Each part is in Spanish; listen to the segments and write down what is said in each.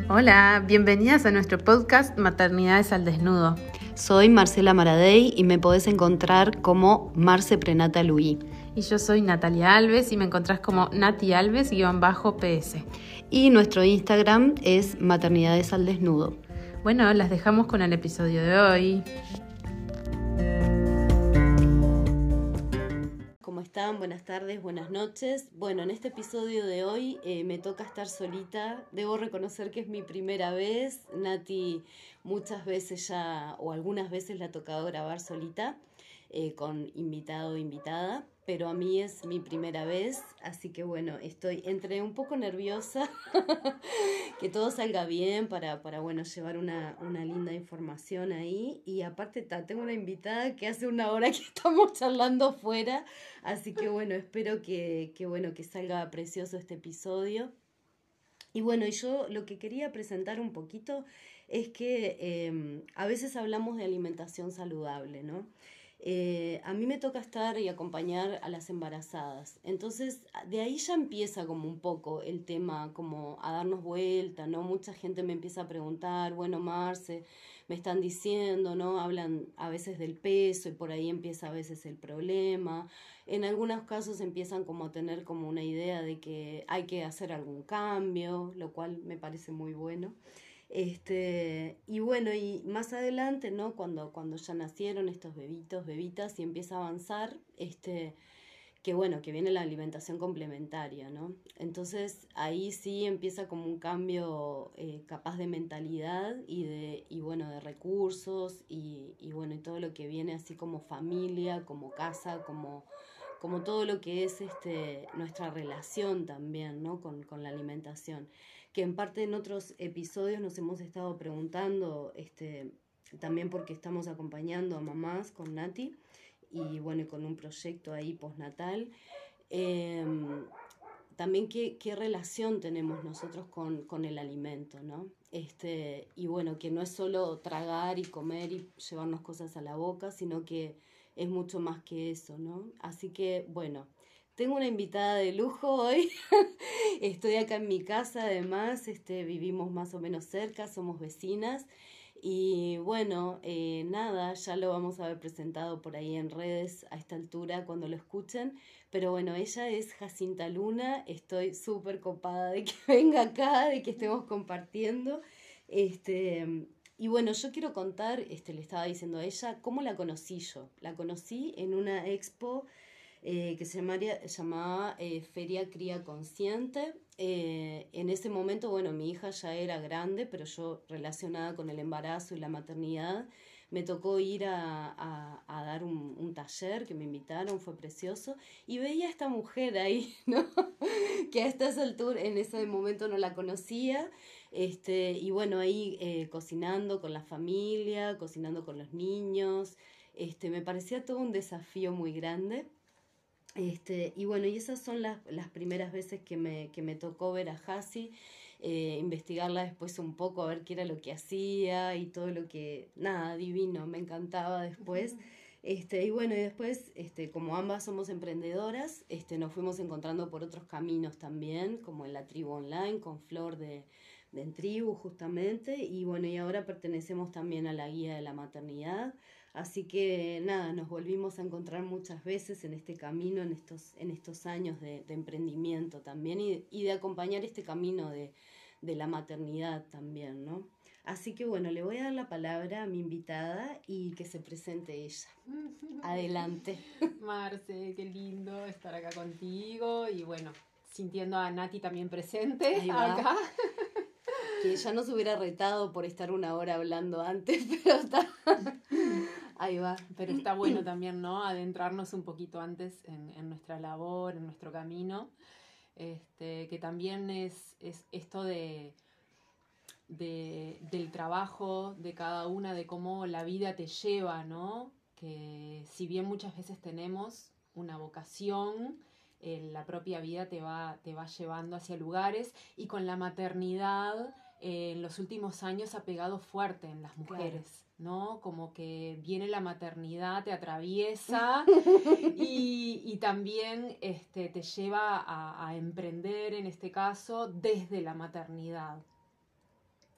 Hola, bienvenidas a nuestro podcast Maternidades al Desnudo. Soy Marcela Maradei y me podés encontrar como Marce Prenatal UI. Y yo soy Natalia Alves y me encontrás como Nati Alves_PS. Y nuestro Instagram es Maternidades al Desnudo. Bueno, las dejamos con el episodio de hoy. ¿Cómo están? Buenas tardes, buenas noches. Bueno, en este episodio de hoy me toca estar solita. Debo reconocer que es mi primera vez. Nati muchas veces ya, o algunas veces le ha tocado grabar solita, con invitado o invitada, pero a mí es mi primera vez, así que bueno, estoy entre un poco nerviosa, que todo salga bien para bueno, llevar una linda información ahí, y aparte tengo una invitada que hace una hora que estamos charlando fuera, así que bueno, espero que salga precioso este episodio. Y bueno, y yo lo que quería presentar un poquito es que a veces hablamos de alimentación saludable, ¿no? A mí me toca estar y acompañar a las embarazadas. Entonces, de ahí ya empieza como un poco el tema, como a darnos vuelta, ¿no? Mucha gente me empieza a preguntar, bueno, Marce, me están diciendo, ¿no? Hablan a veces del peso y por ahí empieza a veces el problema. En algunos casos empiezan como a tener como una idea de que hay que hacer algún cambio, lo cual me parece muy bueno. Y bueno, y más adelante, ¿no? Cuando ya nacieron estos bebitas y empieza a avanzar, que bueno, que viene la alimentación complementaria, ¿no? Entonces ahí sí empieza como un cambio capaz de mentalidad y bueno, de recursos y bueno, y todo lo que viene así como familia, como casa, como todo lo que es nuestra relación también, ¿no? con la alimentación, que en parte en otros episodios nos hemos estado preguntando, también porque estamos acompañando a mamás con Nati y bueno, y con un proyecto ahí postnatal, también qué relación tenemos nosotros con el alimento, ¿no? Y bueno, que no es solo tragar y comer y llevarnos cosas a la boca, sino que es mucho más que eso, ¿no? Así que, bueno, tengo una invitada de lujo hoy. Estoy acá en mi casa, además, vivimos más o menos cerca, somos vecinas. Y bueno, nada, ya lo vamos a ver presentado por ahí en redes a esta altura cuando lo escuchen. Pero bueno, ella es Jacinta Luna, estoy súper copada de que venga acá, de que estemos compartiendo. Y bueno, yo quiero contar, le estaba diciendo a ella, cómo la conocí yo. La conocí en una expo que se llamaba Feria Cría Consciente. En ese momento, bueno, mi hija ya era grande, pero yo relacionada con el embarazo y la maternidad, me tocó ir a dar un taller que me invitaron, fue precioso, y veía a esta mujer ahí, ¿no? Que a estas alturas, en ese momento no la conocía, y bueno, ahí cocinando con la familia, cocinando con los niños, me parecía todo un desafío muy grande. Y bueno, y esas son las primeras veces que me tocó ver a Jasi, investigarla después un poco, a ver qué era lo que hacía y todo lo que, nada, divino, me encantaba después. Y bueno, y después, como ambas somos emprendedoras, nos fuimos encontrando por otros caminos también, como en la tribu online, con Flor de En Tribu justamente, y bueno, y ahora pertenecemos también a la guía de la maternidad. Así que nada, nos volvimos a encontrar muchas veces en este camino, en estos años de emprendimiento también y de acompañar este camino de la maternidad también, ¿no? Así que bueno, le voy a dar la palabra a mi invitada y que se presente ella. Adelante. Marce, qué lindo estar acá contigo y bueno, sintiendo a Nati también presente Ahí va. acá. Que ya nos hubiera retado por estar una hora hablando antes, pero está... Ahí va. Pero está bueno también, ¿no? Adentrarnos un poquito antes en nuestra labor, en nuestro camino. Que también es esto del trabajo de cada una, de cómo la vida te lleva, ¿no? Que si bien muchas veces tenemos una vocación, la propia vida te va llevando hacia lugares, y con la maternidad en los últimos años ha pegado fuerte en las mujeres. Claro. ¿No? Como que viene la maternidad, te atraviesa y también te lleva a emprender, en este caso, desde la maternidad.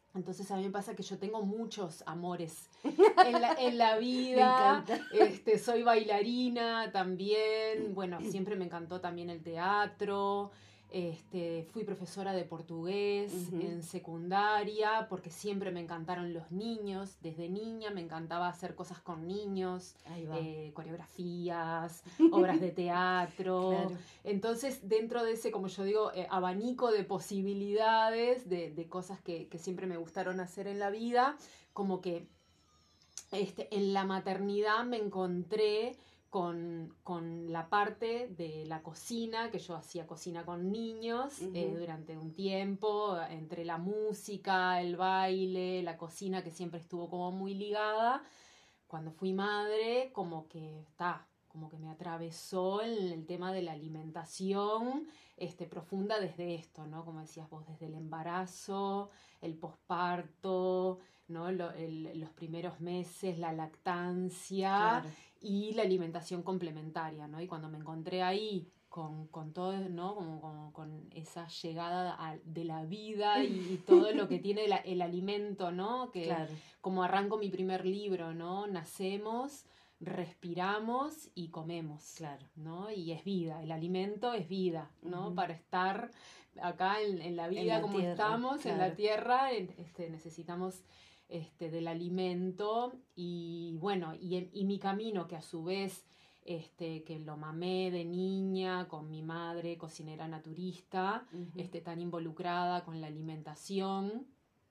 Entonces a mí me pasa que yo tengo muchos amores en la vida. Me encanta. Soy bailarina también. Bueno, siempre me encantó también el teatro. Fui profesora de portugués en secundaria porque siempre me encantaron los niños. Desde niña me encantaba hacer cosas con niños, coreografías, obras de teatro. Claro. Entonces, dentro de ese, como yo digo, abanico de posibilidades, de cosas que siempre me gustaron hacer en la vida, como que en la maternidad me encontré con la parte de la cocina, que yo hacía cocina con niños durante un tiempo, entre la música, el baile, la cocina, que siempre estuvo como muy ligada. Cuando fui madre, como que me atravesó el tema de la alimentación profunda desde esto, ¿no? Como decías vos, desde el embarazo, el posparto, ¿no? Los primeros meses, la lactancia, Claro. Y la alimentación complementaria, ¿no? Y cuando me encontré ahí con todo, ¿no? Como con esa llegada de la vida y todo lo que tiene el alimento, ¿no? Que Claro. como arranco mi primer libro, ¿no? Nacemos, respiramos y comemos, Claro. ¿no? Y es vida, el alimento es vida, ¿no? Ujú. Para estar acá en la vida En la como tierra, estamos, en claro. la tierra, necesitamos del alimento y bueno, y mi camino que a su vez que lo mamé de niña con mi madre, cocinera naturista, tan involucrada con la alimentación,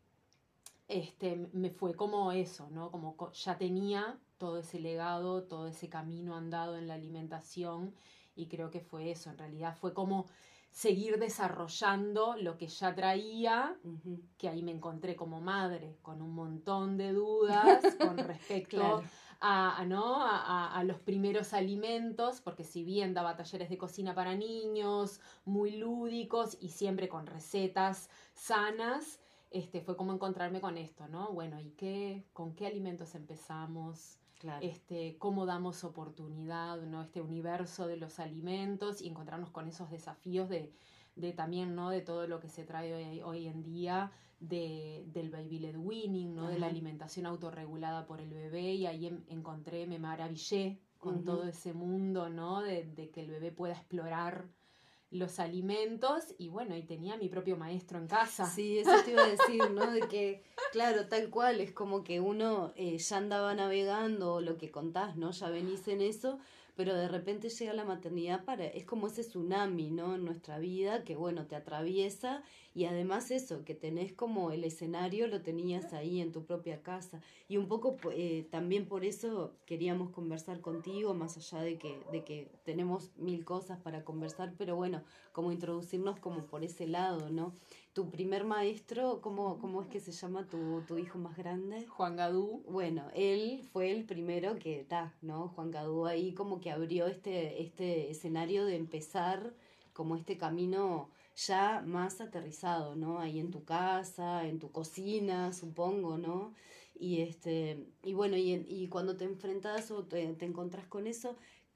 me fue como eso, ¿no? Como ya tenía todo ese legado, todo ese camino andado en la alimentación y creo que fue eso, en realidad fue como seguir desarrollando lo que ya traía, que ahí me encontré como madre con un montón de dudas con respecto Claro. a los primeros alimentos, porque si bien daba talleres de cocina para niños, muy lúdicos y siempre con recetas sanas, fue como encontrarme con esto, ¿no? Bueno, ¿y con qué alimentos empezamos? Claro. Cómo damos oportunidad, ¿no? Este universo de los alimentos y encontrarnos con esos desafíos de también, ¿no? De todo lo que se trae hoy en día del baby led weaning, ¿no? De la alimentación autorregulada por el bebé, y ahí me maravillé con todo ese mundo, ¿no? De que el bebé pueda explorar los alimentos y bueno, y tenía mi propio maestro en casa. Sí, eso te iba a decir, ¿no? De que, claro, tal cual, es como que uno ya andaba navegando, lo que contás, ¿no? Ya venís en eso, pero de repente llega la maternidad es como ese tsunami, ¿no? En nuestra vida, que bueno, te atraviesa y además eso, que tenés como el escenario, lo tenías ahí en tu propia casa. Y un poco también por eso queríamos conversar contigo, más allá de que tenemos mil cosas para conversar, pero bueno, como introducirnos como por ese lado, ¿no? Tu primer maestro, ¿cómo es que se llama tu hijo más grande? Juan Gadú. Bueno, él fue el primero que ¿no? Juan Gadú ahí como que abrió este escenario de empezar como este camino ya más aterrizado, ¿no? Ahí en tu casa, en tu cocina, supongo, ¿no? Y bueno, y cuando te enfrentas o te encontrás con eso,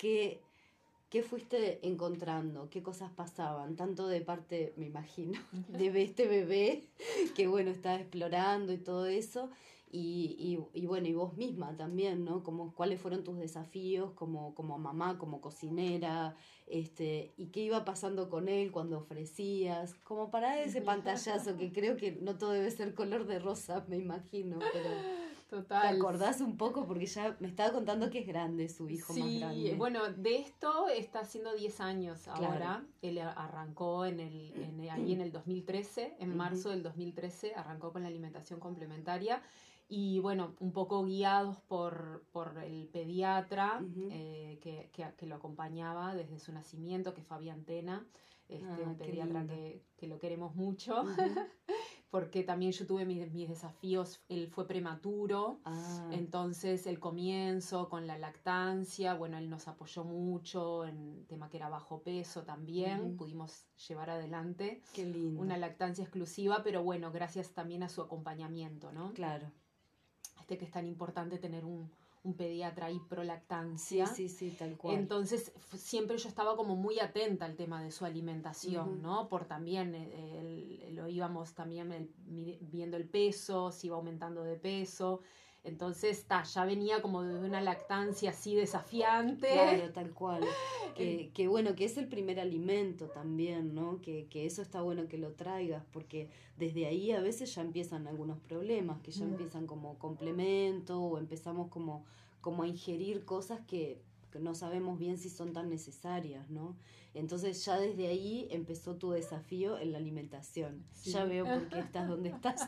¿qué fuiste encontrando? ¿Qué cosas pasaban? Tanto de parte, me imagino, de este bebé que, bueno, estaba explorando y todo eso. Y bueno, y vos misma también, ¿no? ¿Cuáles fueron tus desafíos como mamá, como cocinera? ¿Y qué iba pasando con él cuando ofrecías? Como para ese pantallazo, que creo que no todo debe ser color de rosa, me imagino, pero... Total. ¿Te acordás un poco? Porque ya me estaba contando que es grande su hijo más grande. Sí, bueno, de esto está haciendo 10 años ahora. Claro. Él arrancó ahí en el 2013, en marzo del 2013, arrancó con la alimentación complementaria. Y bueno, un poco guiados por el pediatra que lo acompañaba desde su nacimiento, que es Fabián Tena, un pediatra que lo queremos mucho. Porque también yo tuve mis desafíos, él fue prematuro, entonces el comienzo con la lactancia, bueno, él nos apoyó mucho en tema que era bajo peso también, pudimos llevar adelante una lactancia exclusiva, pero bueno, gracias también a su acompañamiento, ¿no? Claro. Que es tan importante tener un pediatra ahí pro lactancia. Sí, tal cual. Entonces siempre yo estaba como muy atenta al tema de su alimentación, ¿no? Por también lo íbamos también viendo el peso, si iba aumentando de peso. Entonces, ya venía como de una lactancia así desafiante. Claro, tal cual. Que bueno, que es el primer alimento también, ¿no? Que eso está bueno que lo traigas, porque desde ahí a veces ya empiezan algunos problemas, que ya empiezan como complemento o empezamos como a ingerir cosas que no sabemos bien si son tan necesarias, ¿no? Entonces ya desde ahí empezó tu desafío en la alimentación. Sí. Ya veo por qué estás donde estás.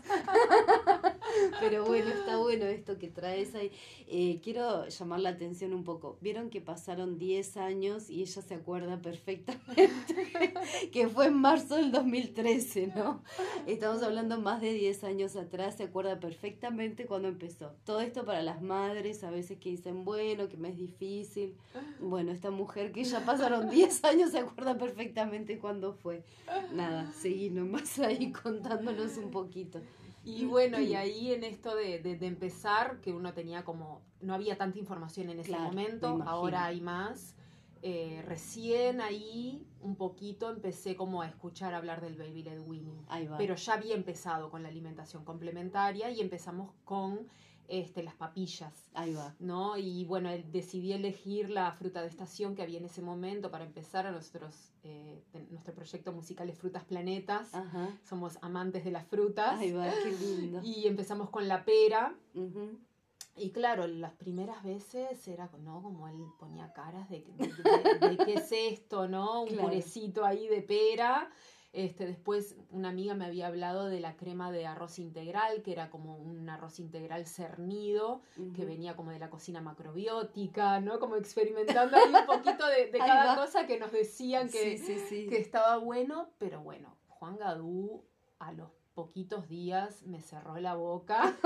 Pero bueno, está bueno esto que traes ahí. Quiero llamar la atención un poco. Vieron que pasaron 10 años y ella se acuerda perfectamente que fue en marzo del 2013, ¿no? Estamos hablando más de 10 años atrás, se acuerda perfectamente cuando empezó. Todo esto para las madres a veces que dicen, bueno, que me es difícil. Bueno, esta mujer que ya pasaron 10 años se acuerda perfectamente cuándo fue. Nada, seguí nomás ahí contándonos un poquito. Y bueno, y ahí en esto de empezar, que uno tenía como, no había tanta información en ese momento, ahora hay más. Recién ahí un poquito empecé como a escuchar hablar del baby led weaning. Pero ya había empezado con la alimentación complementaria y empezamos con las papillas. Ahí va. ¿No? Y bueno, decidí elegir la fruta de estación que había en ese momento para empezar a nuestro proyecto musical es Frutas Planetas. Ajá. Somos amantes de las frutas. Ay, va, qué lindo. Y empezamos con la pera. Uh-huh. Y claro, las primeras veces era, ¿no? Como él ponía caras de qué es esto, ¿no? Un purecito ahí de pera. Después una amiga me había hablado de la crema de arroz integral, que era como un arroz integral cernido, que venía como de la cocina macrobiótica, ¿no? Como experimentando ahí un poquito de cada cosa que nos decían que estaba bueno. Pero bueno, Juan Gadú a los poquitos días me cerró la boca.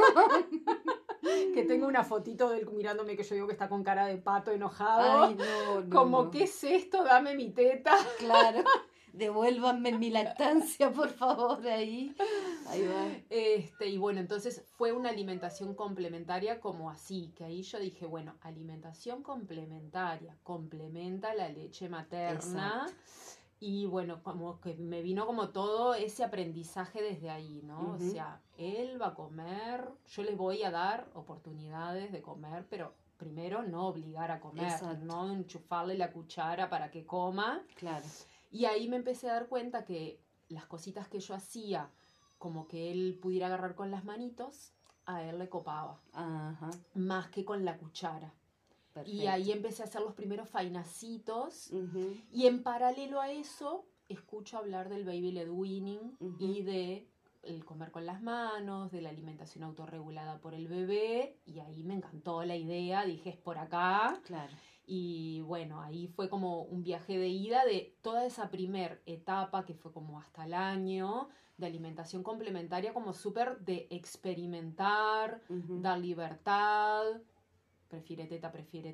Que tengo una fotito de él mirándome que yo digo que está con cara de pato enojado. Ay, no, como, no. ¿qué es esto? Dame mi teta. Claro. Devuélvanme mi lactancia, por favor, ahí. Ahí va. Y bueno, entonces fue una alimentación complementaria como así, que ahí yo dije, bueno, alimentación complementaria, complementa la leche materna. Exacto. Y bueno, como que me vino como todo ese aprendizaje desde ahí, ¿no? O sea, él va a comer, yo le voy a dar oportunidades de comer, pero primero no obligar a comer, exacto, no enchufarle la cuchara para que coma. Claro. Y ahí me empecé a dar cuenta que las cositas que yo hacía, como que él pudiera agarrar con las manitos, a él le copaba. Ajá. Más que con la cuchara. Perfecto. Y ahí empecé a hacer los primeros fainacitos. Y en paralelo a eso, escucho hablar del baby led weaning y de el comer con las manos, de la alimentación autorregulada por el bebé. Y ahí me encantó la idea, dije, es por acá. Claro. Y bueno, ahí fue como un viaje de ida de toda esa primer etapa que fue como hasta el año de alimentación complementaria, como súper de experimentar, dar libertad, prefiere teta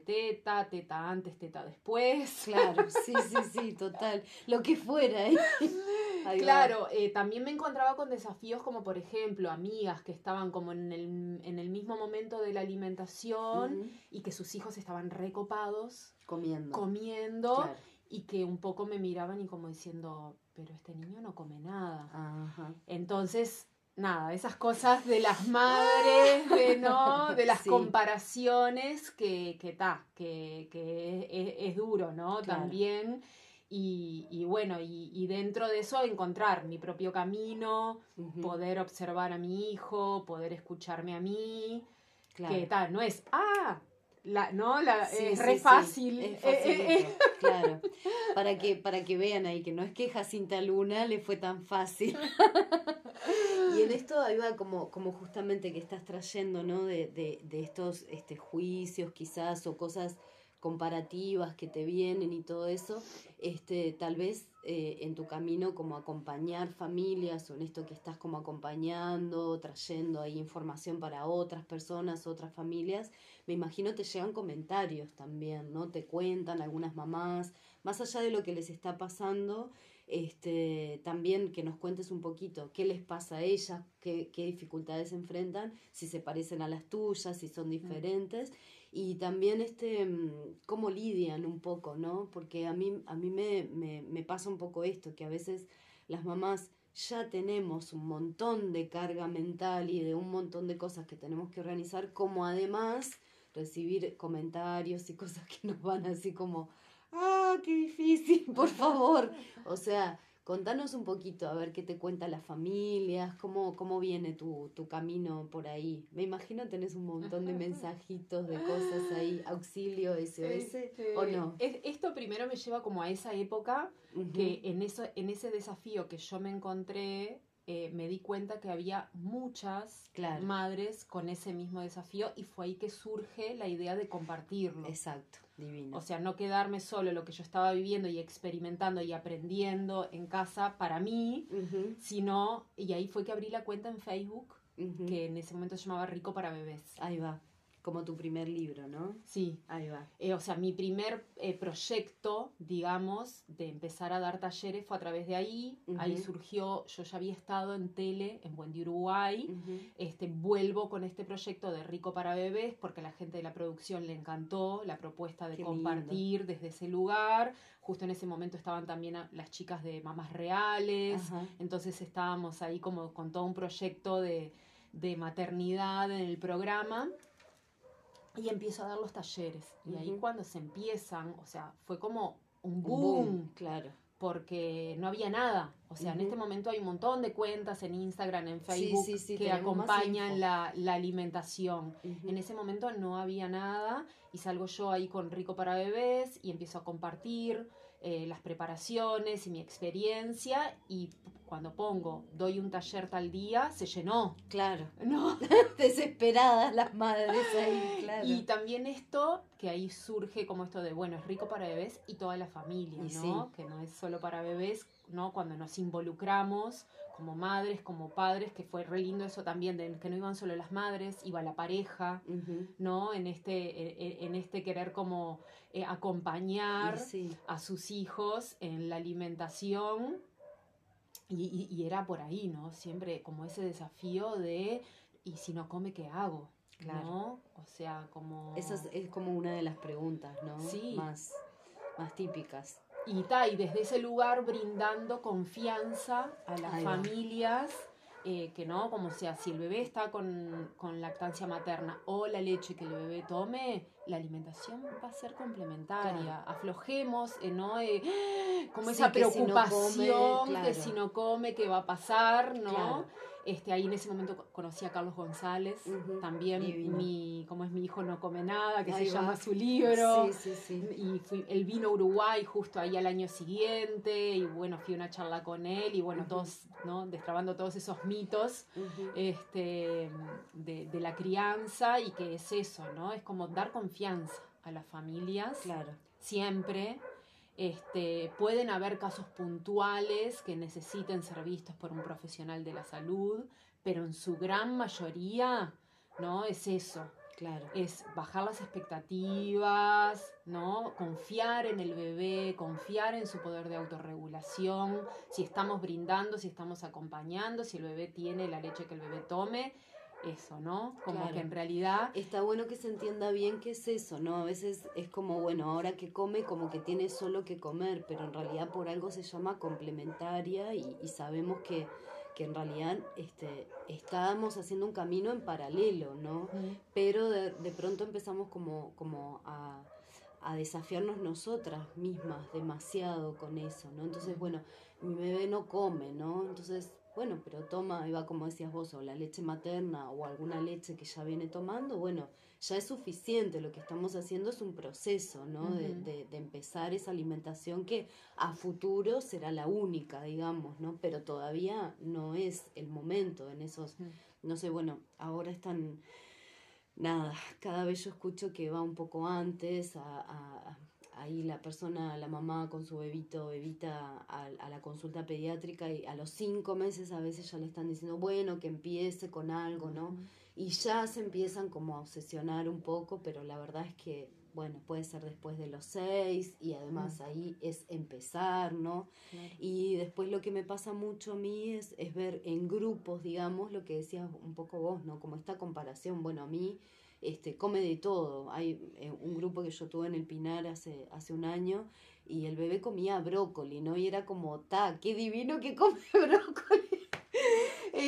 antes, teta después. Claro, sí, total, lo que fuera. Claro, también me encontraba con desafíos como por ejemplo amigas que estaban como en el mismo momento de la alimentación y que sus hijos estaban recopados comiendo claro. Y que un poco me miraban y como diciendo, pero este niño no come nada. Ajá. Entonces, nada, esas cosas de las madres, de las comparaciones que es duro, ¿no? Claro. También. Y bueno, y dentro de eso encontrar mi propio camino, poder observar a mi hijo, poder escucharme a mí, claro. Que tal, no es, es re fácil. Es facilito, claro. Para que vean ahí que no es que Jacinta Luna le fue tan fácil. Y en esto ahí va como justamente que estás trayendo, ¿no? De estos juicios quizás o cosas comparativas que te vienen y todo eso, tal vez en tu camino como acompañar familias o en esto que estás como acompañando, trayendo ahí información para otras personas, otras familias, me imagino te llegan comentarios también, ¿no? Te cuentan algunas mamás, más allá de lo que les está pasando, también que nos cuentes un poquito qué les pasa a ellas, qué dificultades enfrentan, si se parecen a las tuyas, si son diferentes. Y también cómo lidian un poco, ¿no? Porque a mí me pasa un poco esto, que a veces las mamás ya tenemos un montón de carga mental y de un montón de cosas que tenemos que organizar, como además recibir comentarios y cosas que nos van así como, qué difícil, por favor. O sea, contanos un poquito, a ver qué te cuentan las familias, cómo viene tu camino por ahí. Me imagino tenés un montón de mensajitos, de cosas ahí, auxilio, SOS, ¿o no? Esto primero me lleva como a esa época que en ese desafío que yo me encontré, me di cuenta que había muchas madres con ese mismo desafío y fue ahí que surge la idea de compartirlo. Exacto, divino. O sea, no quedarme solo en lo que yo estaba viviendo y experimentando y aprendiendo en casa para mí, sino, y ahí fue que abrí la cuenta en Facebook, que en ese momento se llamaba Rico para Bebés. Ahí va. Como tu primer libro, ¿no? Sí. Ahí va. O sea, mi primer proyecto, digamos, de empezar a dar talleres fue a través de ahí. Ahí surgió, yo ya había estado en tele, en Buen Día, Uruguay. Vuelvo con este proyecto de Rico para Bebés porque a la gente de la producción le encantó la propuesta de compartir desde ese lugar. Justo en ese momento estaban también las chicas de Mamás Reales. Entonces estábamos ahí como con todo un proyecto de maternidad en el programa. Y empiezo a dar los talleres. Y ahí cuando se empiezan, o sea, fue como un boom. Claro. Porque no había nada. O sea, en este momento hay un montón de cuentas en Instagram, en Facebook, que acompañan la alimentación. En ese momento no había nada. Y salgo yo ahí con Rico para Bebés y empiezo a compartir las preparaciones y mi experiencia. Y cuando doy un taller tal día, se llenó. Claro. ¿No? Desesperadas las madres ahí, claro. Y también esto, que ahí surge como esto de, bueno, es rico para bebés y toda la familia, ¿no? Que no es solo para bebés, ¿no? Cuando nos involucramos como madres, como padres, que fue re lindo eso también, de que no iban solo las madres, iba la pareja, ¿no? En este querer como acompañar a sus hijos en la alimentación. Y era por ahí, ¿no? Siempre como ese desafío de, ¿y si no come, qué hago? Claro. ¿No? O sea, como... Esa es como una de las preguntas, ¿no? Sí. Más típicas. Y desde ese lugar brindando confianza a las familias, que no, como sea, si el bebé está con lactancia materna o la leche que el bebé tome, la alimentación va a ser complementaria. Claro. Aflojemos, ¿no? Como esa preocupación que si no come, ¿qué va a pasar? ¿No? Claro. Ahí en ese momento conocí a Carlos González, también como es mi hijo no come nada, que se llama su libro. Y él vino a Uruguay justo ahí al año siguiente, y bueno, fui a una charla con él, y bueno, todos, ¿no? Destrabando todos esos mitos de la crianza, y que es eso, ¿no? Es como dar confianza a las familias. Claro. Siempre. Pueden haber casos puntuales que necesiten ser vistos por un profesional de la salud, pero en su gran mayoría, ¿no? Es eso. Claro. Es bajar las expectativas, ¿no? Confiar en el bebé, confiar en su poder de autorregulación, si estamos brindando, si estamos acompañando, si el bebé tiene la leche que el bebé tome. Eso, ¿no? Como que en realidad... Está bueno que se entienda bien qué es eso, ¿no? A veces es como, bueno, ahora que come, como que tiene solo que comer, pero en realidad por algo se llama complementaria y sabemos que en realidad estábamos haciendo un camino en paralelo, ¿no? Pero de pronto empezamos como a desafiarnos nosotras mismas demasiado con eso, ¿no? Entonces, bueno, mi bebé no come, ¿no? Entonces... Bueno, pero toma, Eva, como decías vos, o la leche materna o alguna leche que ya viene tomando, bueno, ya es suficiente. Lo que estamos haciendo es un proceso, ¿no? De empezar esa alimentación que a futuro será la única, digamos, ¿no? Pero todavía no es el momento en esos, no sé, bueno, ahora están, nada, cada vez yo escucho que va un poco antes ahí la persona, la mamá con su bebita a la consulta pediátrica, y a los 5 meses a veces ya le están diciendo, bueno, que empiece con algo, ¿no? Y ya se empiezan como a obsesionar un poco, pero la verdad es que, bueno, puede ser después de los 6 y además ahí es empezar, ¿no? Claro. Y después lo que me pasa mucho a mí es ver en grupos, digamos, lo que decías un poco vos, ¿no? Como esta comparación, bueno, a mí... come de todo. Hay un grupo que yo tuve en el Pinar hace un año y el bebé comía brócoli, ¿no? Y era como, qué divino que come brócoli.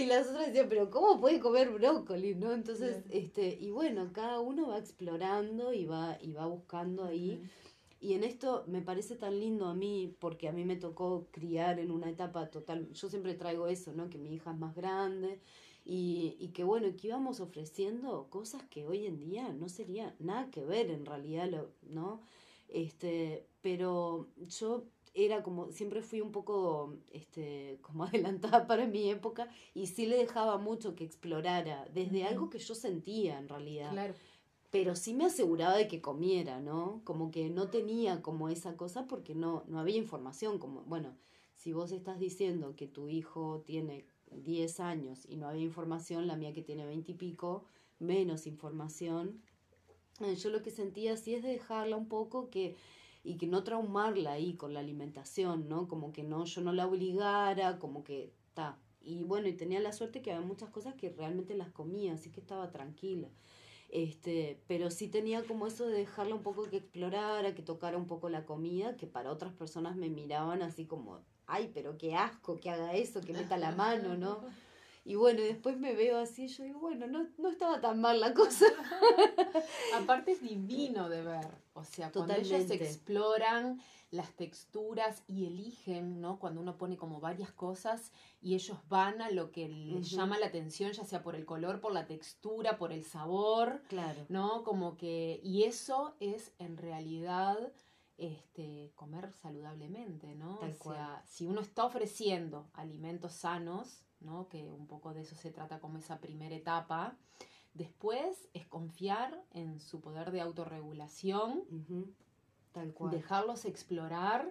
y las otras decían, pero ¿cómo puede comer brócoli? ¿No? Entonces, Claro. y bueno, cada uno va explorando y va buscando ahí. Ujú. Y en esto me parece tan lindo a mí, porque a mí me tocó criar en una etapa total, yo siempre traigo eso, ¿no? Que mi hija es más grande y que bueno, que íbamos ofreciendo cosas que hoy en día no sería nada que ver en realidad, ¿no? Pero yo era como, siempre fui un poco, como adelantada para mi época y sí le dejaba mucho que explorara, desde Ujú. algo que yo sentía en realidad, Claro. pero sí me aseguraba de que comiera, ¿no? Como que no tenía como esa cosa porque no había información, como, bueno, si vos estás diciendo que tu hijo tiene 10 años y no había información, la mía que tiene 20 y pico, menos información, yo lo que sentía sí es de dejarla un poco y que no traumarla ahí con la alimentación, ¿no? Como que no, yo no la obligara, como que está. Y bueno, y tenía la suerte que había muchas cosas que realmente las comía, así que estaba tranquila. Pero sí tenía como eso de dejarla un poco que explorara, que tocara un poco la comida, que para otras personas me miraban así como, ay, pero qué asco que haga eso, que meta la mano, ¿no? Y bueno, y después me veo así y yo digo, bueno, no estaba tan mal la cosa. Aparte es divino de ver, o sea, cuando ellos Totalmente. exploran las texturas y eligen, ¿no? Cuando uno pone como varias cosas y ellos van a lo que les Ujú. llama la atención, ya sea por el color, por la textura, por el sabor, Claro, ¿no? Como que, y eso es en realidad comer saludablemente, ¿no? O tal cual. sea, si uno está ofreciendo alimentos sanos, ¿no? Que un poco de eso se trata como esa primera etapa. Después es confiar en su poder de autorregulación, Ujú. Tal cual. dejarlos explorar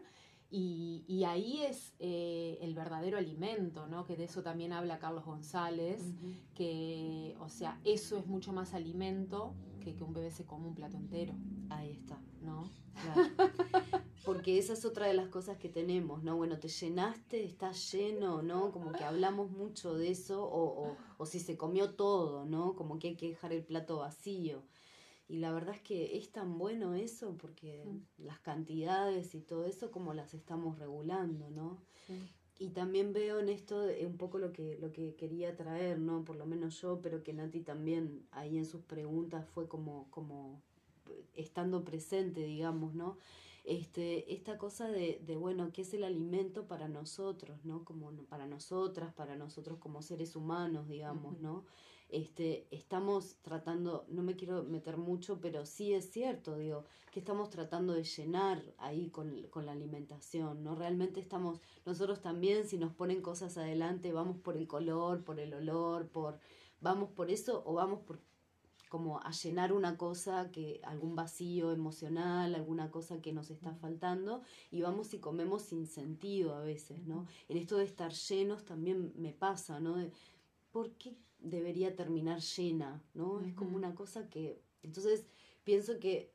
y ahí es el verdadero alimento, ¿no? Que de eso también habla Carlos González, Ujú. que, o sea, eso es mucho más alimento que un bebé se come un plato entero, Ahí está, ¿no? claro. Porque esa es otra de las cosas que tenemos, ¿no? Bueno, te llenaste, estás lleno, ¿no? Como que hablamos mucho de eso, o si se comió todo, ¿no? Como que hay que dejar el plato vacío. Y la verdad es que es tan bueno eso, porque Mm, las cantidades y todo eso, como las estamos regulando, ¿no? sí. Y también veo en esto un poco lo que quería traer, ¿no? Por lo menos yo, pero que Nati también ahí en sus preguntas fue como estando presente, digamos, ¿no? Esta cosa bueno, ¿qué es el alimento para nosotros, ¿no? Como para nosotras, para nosotros como seres humanos, digamos, Ujú. ¿no? Estamos tratando, no me quiero meter mucho, pero sí es cierto, digo, que estamos tratando de llenar ahí con la alimentación, ¿no? Realmente estamos, nosotros también, si nos ponen cosas adelante, vamos por el color, por el olor, vamos por eso o vamos por como a llenar una cosa, algún vacío emocional, alguna cosa que nos está faltando, y vamos y comemos sin sentido a veces, ¿no? En esto de estar llenos también me pasa, ¿no? ¿Por qué debería terminar llena? ¿No? Es como Ujú. una cosa que... Entonces pienso que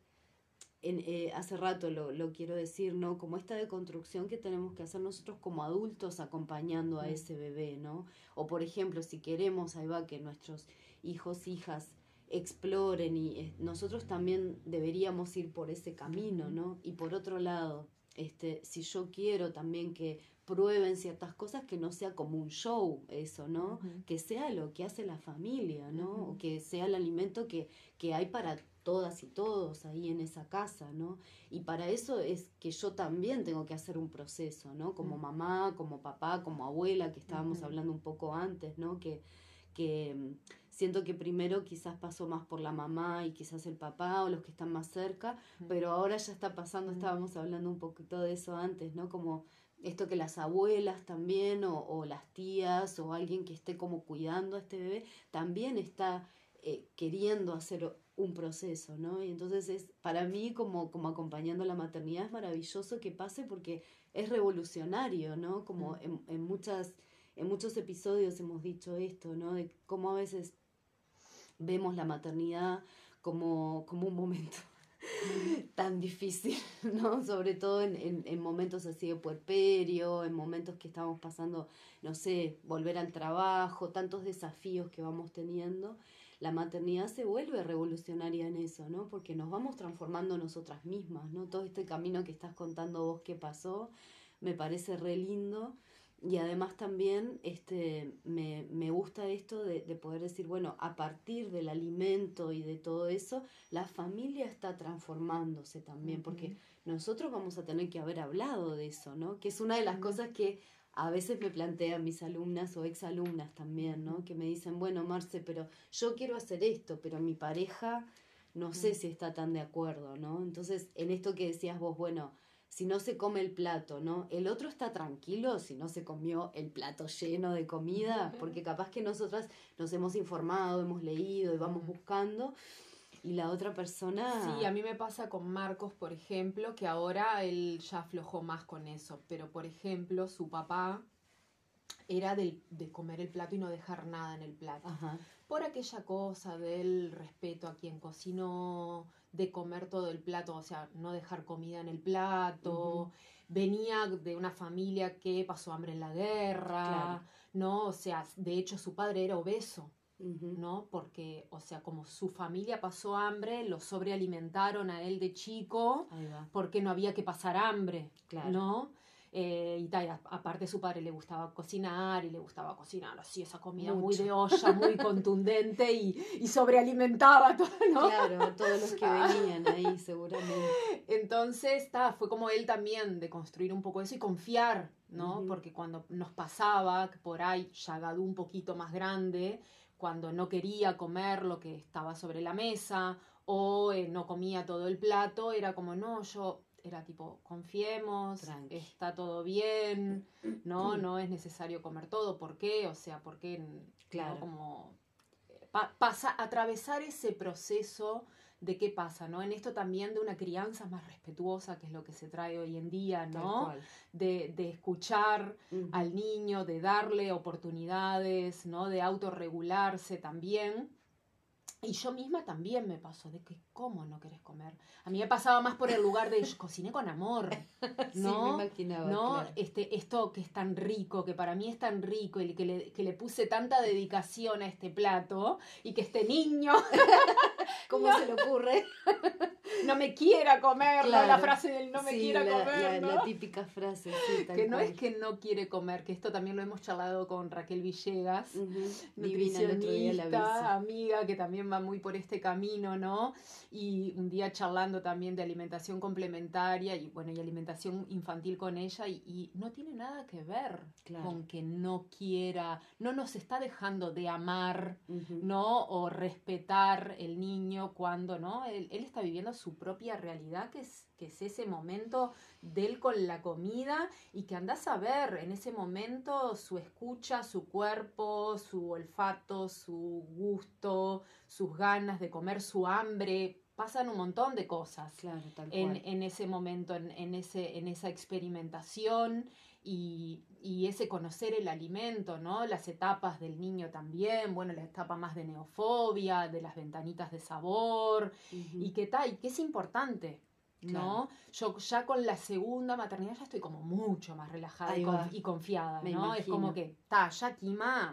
hace rato lo quiero decir, ¿no? Como esta deconstrucción que tenemos que hacer nosotros como adultos acompañando a Mm. ese bebé, ¿no? O por ejemplo, si queremos, ahí va, que nuestros hijos, hijas exploren y nosotros también deberíamos ir por ese camino, Ujú. ¿no? Y por otro lado, si yo quiero también que prueben ciertas cosas, que no sea como un show eso, ¿no? Ujú. Que sea lo que hace la familia, ¿no? Ujú. O que sea el alimento que hay para todas y todos ahí en esa casa, ¿no? Y para eso es que yo también tengo que hacer un proceso, ¿no? Como Mm. mamá, como papá, como abuela, que estábamos Ujú. hablando un poco antes, ¿no? Que siento que primero quizás pasó más por la mamá y quizás el papá o los que están más cerca, pero ahora ya está pasando, Mm. estábamos hablando un poquito de eso antes, ¿no? Como esto que las abuelas también o las tías o alguien que esté como cuidando a este bebé también está queriendo hacer un proceso, ¿no? Y entonces es para mí como acompañando la maternidad es maravilloso que pase porque es revolucionario, ¿no? Como Mm. en muchos episodios hemos dicho esto, ¿no? De cómo a veces vemos la maternidad como un momento tan difícil, ¿no? Sobre todo en momentos así de puerperio, en momentos que estamos pasando, no sé, volver al trabajo, tantos desafíos que vamos teniendo. La maternidad se vuelve revolucionaria en eso, ¿no? Porque nos vamos transformando nosotras mismas, ¿no? Todo este camino que estás contando vos que pasó, me parece re lindo. Y además también me gusta esto de poder decir, bueno, a partir del alimento y de todo eso, la familia está transformándose también, porque nosotros vamos a tener que haber hablado de eso, ¿no? Que es una de las cosas que a veces me plantean mis alumnas o exalumnas también, ¿no? Que me dicen, bueno, Marce, pero yo quiero hacer esto, pero mi pareja no sé si está tan de acuerdo, ¿no? Entonces, en esto que decías vos, bueno, si no se come el plato, ¿no? El otro está tranquilo si no se comió el plato lleno de comida, porque capaz que nosotras nos hemos informado, hemos leído y vamos buscando, y la otra persona... Sí, a mí me pasa con Marcos, por ejemplo, que ahora él ya aflojó más con eso, pero por ejemplo, su papá era de comer el plato y no dejar nada en el plato. Ajá. Por aquella cosa del respeto a quien cocinó, de comer todo el plato, o sea, no dejar comida en el plato. Venía de una familia que pasó hambre en la guerra, Claro. ¿no? O sea, de hecho su padre era obeso, ¿no? Porque, o sea, como su familia pasó hambre, lo sobrealimentaron a él de chico, Ahí va. porque no había que pasar hambre, Claro. ¿no? Y tal, aparte a su padre le gustaba cocinar y le gustaba cocinar así esa comida muy Mucho. de olla, muy contundente y sobrealimentaba todo, ¿no? Claro, todos los que venían ahí seguramente. Entonces, fue como él también de construir un poco eso y confiar, ¿no? Porque cuando nos pasaba, que por ahí ya Gadú un poquito más grande, cuando no quería comer lo que estaba sobre la mesa o no comía todo el plato, era como, no, era tipo, confiemos, Tranqui. está todo bien, ¿no? No es necesario comer todo. ¿Por qué? O sea, ¿por qué? Claro. ¿No? Como atravesar ese proceso de qué pasa, ¿no? En esto también de una crianza más respetuosa, que es lo que se trae hoy en día, ¿no? Tal cual. De escuchar al niño, de darle oportunidades, ¿no? De autorregularse también. Y yo misma también me paso de que, ¿cómo no querés comer? A mí me pasaba más por el lugar de cociné con amor, ¿no? Sí, me imaginaba, ¿no? claro. Esto que es tan rico, que para mí es tan rico, y que le puse tanta dedicación a este plato, y que este niño ¿Cómo se le ocurre? no me quiera comer, Claro. ¿no? La frase del no me Sí, quiera comer, ¿no? la típica frase, sí, tal Que no cual. es que no quiere comer, que esto también lo hemos charlado con Raquel Villegas, Divina, el otro día la vi. nutricionista, amiga, que también va muy por este camino, ¿no? Y un día charlando también de alimentación complementaria y bueno, y alimentación infantil con ella, y no tiene nada que ver Claro. con que no quiera, no nos está dejando de amar, ¿no? O respetar el niño cuando, ¿no? Él está viviendo su propia realidad, que es ese momento de él con la comida, y que andás a ver en ese momento su escucha, su cuerpo, su olfato, su gusto, sus ganas de comer, su hambre. Pasan un montón de cosas, claro, tal cual. en ese momento, en esa experimentación y ese conocer el alimento, ¿no? Las etapas del niño también, bueno, la etapa más de neofobia, de las ventanitas de sabor, y que tal, y que es importante, ¿no? Claro. Yo ya con la segunda maternidad ya estoy como mucho más relajada y confiada, Me ¿no? imagino. Es como que, ya Kima.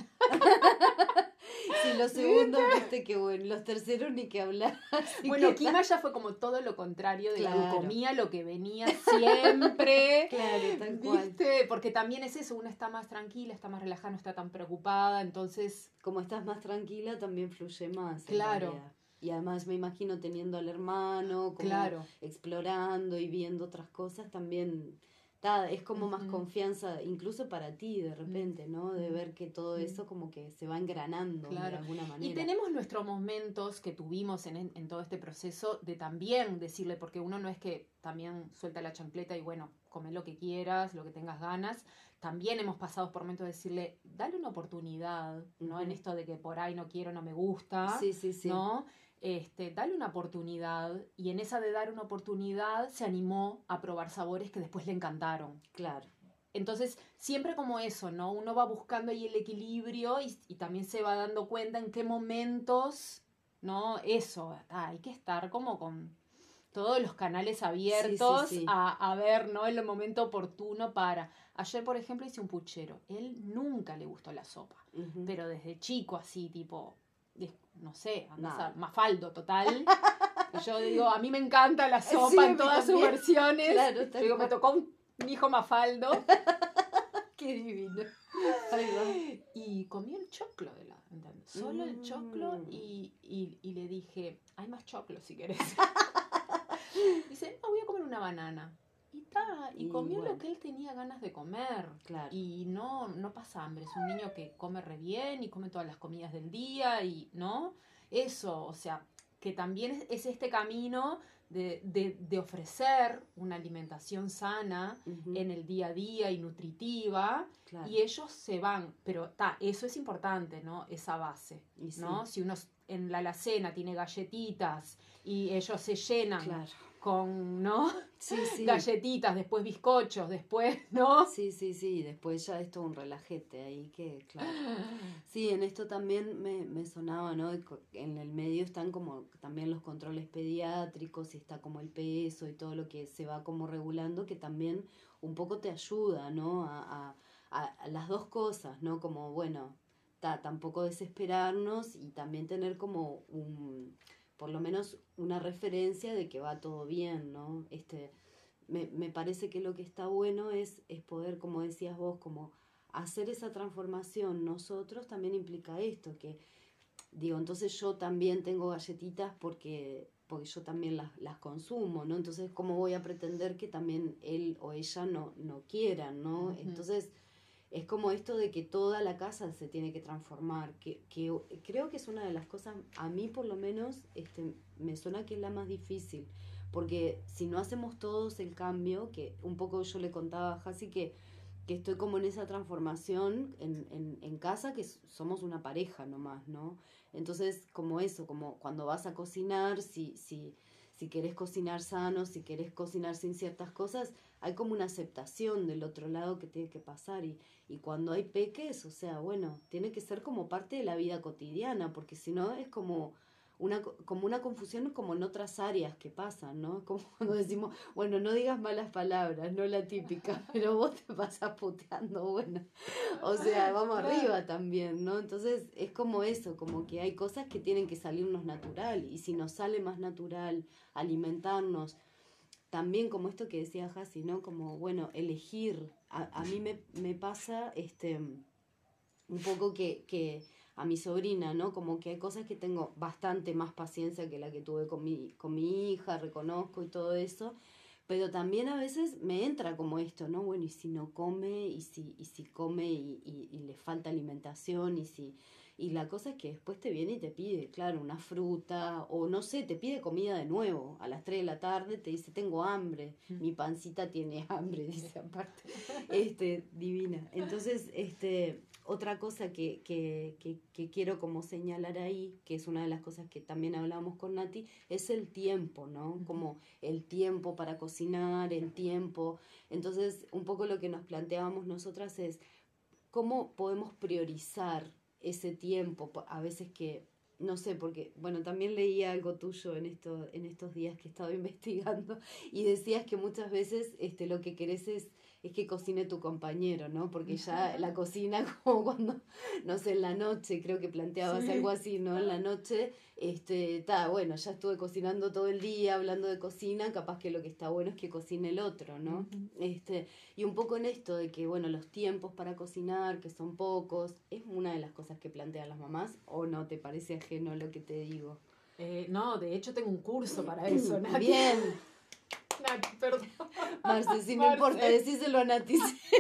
Sí, los segundos, viste que bueno, los terceros ni que hablar. Bueno, Kima ya fue como todo lo contrario de Claro. la comía lo que venía siempre. Claro, tal cual. ¿Viste? Porque también es eso, una está más tranquila, está más relajada, no está tan preocupada, entonces... Como estás más tranquila, también fluye más. Claro. En realidad. Y además me imagino teniendo al hermano, como Claro. explorando y viendo otras cosas, también es como más confianza, incluso para ti de repente, ¿no? De ver que todo eso como que se va engranando de alguna manera. Y tenemos nuestros momentos que tuvimos en todo este proceso de también decirle, porque uno no es que también suelta la chancleta y bueno, come lo que quieras, lo que tengas ganas. También hemos pasado por momentos de decirle, dale una oportunidad, ¿no? En esto de que por ahí no quiero, no me gusta, sí, sí, sí. ¿no? Dale una oportunidad, y en esa de dar una oportunidad se animó a probar sabores que después le encantaron. Claro. Entonces, siempre como eso, ¿no? Uno va buscando ahí el equilibrio y también se va dando cuenta en qué momentos, ¿no? Eso, hay que estar como con todos los canales abiertos sí. A ver, ¿no? El momento oportuno para... Ayer, por ejemplo, hice un puchero. Él nunca le gustó la sopa, pero desde chico así, tipo... no sé, Mafaldo total. Yo digo, a mí me encanta la sopa en todas sus versiones. Claro, yo digo, me tocó un hijo Mafaldo. Qué divino. Ahí va. Y comí el choclo ¿entendés? Solo el choclo y le dije, hay más choclo si querés. Dice, no, voy a comer una banana. Y comió bueno, lo que él tenía ganas de comer. Claro. Y no pasa hambre. Es un niño que come re bien y come todas las comidas del día y, ¿no? Eso, o sea, que también es este camino de ofrecer una alimentación sana en el día a día y nutritiva. Claro. Y ellos se van. Pero eso es importante, ¿no? Esa base, ¿no? Sí. Si uno en la alacena tiene galletitas y ellos se llenan Claro. con, ¿no? Sí. Galletitas, después bizcochos, después, ¿no? Sí, después ya es todo un relajete ahí que, claro. Sí, en esto también me sonaba, ¿no? En el medio están como también los controles pediátricos y está como el peso y todo lo que se va como regulando, que también un poco te ayuda, ¿no? A las dos cosas, ¿no? Como, bueno, tampoco desesperarnos y también tener como por lo menos una referencia de que va todo bien, ¿no? Me parece que lo que está bueno es poder, como decías vos, como hacer esa transformación. Nosotros también implica esto, que digo, entonces yo también tengo galletitas porque yo también las consumo, ¿no? Entonces, ¿cómo voy a pretender que también él o ella no quieran, ¿no? Entonces, es como esto de que toda la casa se tiene que transformar, que creo que es una de las cosas, a mí por lo menos, me suena que es la más difícil, porque si no hacemos todos el cambio, que un poco yo le contaba a Jasi que estoy como en esa transformación en casa, que somos una pareja nomás, ¿no? Entonces, como eso, como cuando vas a cocinar, si querés cocinar sano, si querés cocinar sin ciertas cosas, hay como una aceptación del otro lado que tiene que pasar. Y cuando hay peques, o sea, bueno, tiene que ser como parte de la vida cotidiana, porque si no es como una confusión como en otras áreas que pasan, ¿no? Como cuando decimos, bueno, no digas malas palabras, no la típica, pero vos te pasás puteando, bueno. O sea, vamos arriba también, ¿no? Entonces es como eso, como que hay cosas que tienen que salirnos natural, y si nos sale más natural alimentarnos, también como esto que decía Jasi, ¿no? Como, bueno, elegir. A mí me pasa un poco que a mi sobrina, ¿no? Como que hay cosas que tengo bastante más paciencia que la que tuve con mi hija, reconozco y todo eso, pero también a veces me entra como esto, ¿no? Bueno, y si no come, y si come y le falta alimentación, y la cosa es que después te viene y te pide, claro, una fruta, o no sé, te pide comida de nuevo, a las 3 de la tarde te dice, tengo hambre, mi pancita tiene hambre, dice aparte, divina. Entonces, otra cosa que quiero como señalar ahí, que es una de las cosas que también hablamos con Nati, es el tiempo, ¿no? Como el tiempo para cocinar, el tiempo. Entonces, un poco lo que nos planteábamos nosotras es cómo podemos priorizar ese tiempo, a veces que, no sé, porque, bueno, también leí algo tuyo en estos días que he estado investigando, y decías que muchas veces lo que querés es que cocine tu compañero, ¿no? Porque ya la cocina, como cuando, no sé, en la noche, creo que planteabas algo así, ¿no? En la noche, bueno, ya estuve cocinando todo el día, hablando de cocina, capaz que lo que está bueno es que cocine el otro, ¿no? Y un poco en esto de que, bueno, los tiempos para cocinar, que son pocos, es una de las cosas que plantean las mamás, ¿o no te parece ajeno lo que te digo? No, de hecho tengo un curso para eso, Nati. Bien. Nati, perdón. Marce, si no importa, decíselo a Nati.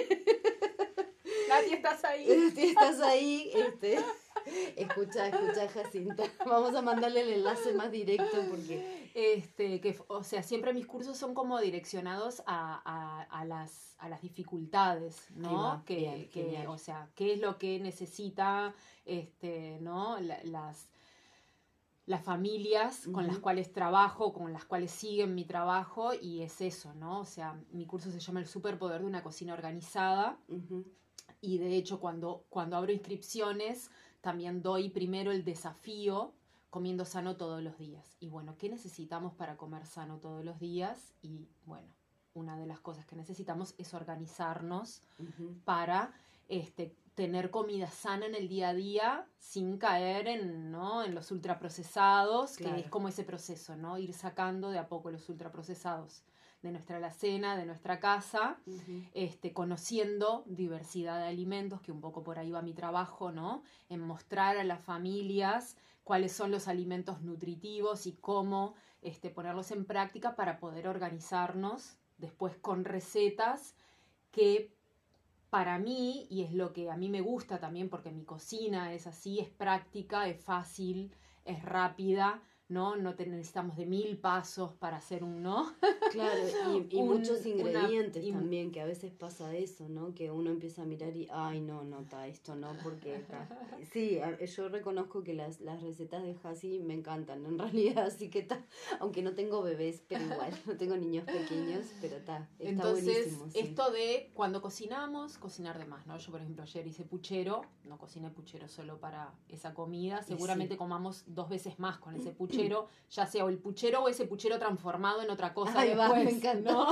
Nati, ¿estás ahí? Estás ahí, Escucha, Jacinta. Vamos a mandarle el enlace más directo porque... O sea, siempre mis cursos son como direccionados a las dificultades, ¿no? Bien, o sea, qué es lo que necesita, ¿no? Las familias con las cuales trabajo, con las cuales siguen mi trabajo, y es eso, ¿no? O sea, mi curso se llama El superpoder de una cocina organizada, y de hecho cuando abro inscripciones también doy primero el desafío comiendo sano todos los días. Y bueno, ¿qué necesitamos para comer sano todos los días? Y bueno, una de las cosas que necesitamos es organizarnos para tener comida sana en el día a día sin caer en los ultraprocesados, claro, que es como ese proceso, ¿no? Ir sacando de a poco los ultraprocesados de nuestra alacena, de nuestra casa, Uh-huh. Conociendo diversidad de alimentos, que un poco por ahí va mi trabajo, ¿no? En mostrar a las familias cuáles son los alimentos nutritivos y cómo ponerlos en práctica para poder organizarnos después con recetas que para mí, y es lo que a mí me gusta también porque mi cocina es así, es práctica, es fácil, es rápida, ¿no? No necesitamos de 1000 pasos para hacer un, ¿no? Claro, y muchos ingredientes una, también, que a veces pasa eso, ¿no? Que uno empieza a mirar y, ay, no, esto no, porque está. Sí, yo reconozco que las recetas de Hasi me encantan, en realidad, así que está, aunque no tengo bebés, pero igual, no tengo niños pequeños, pero está Entonces, buenísimo, sí. esto de cuando cocinamos, cocinar de más, ¿no? Yo, por ejemplo, ayer hice puchero, no cociné puchero solo para esa comida, seguramente Sí. comamos 2 veces más con ese puchero, ya sea o el puchero o ese puchero transformado en otra cosa Ahí después, va, me encanta. ¿no?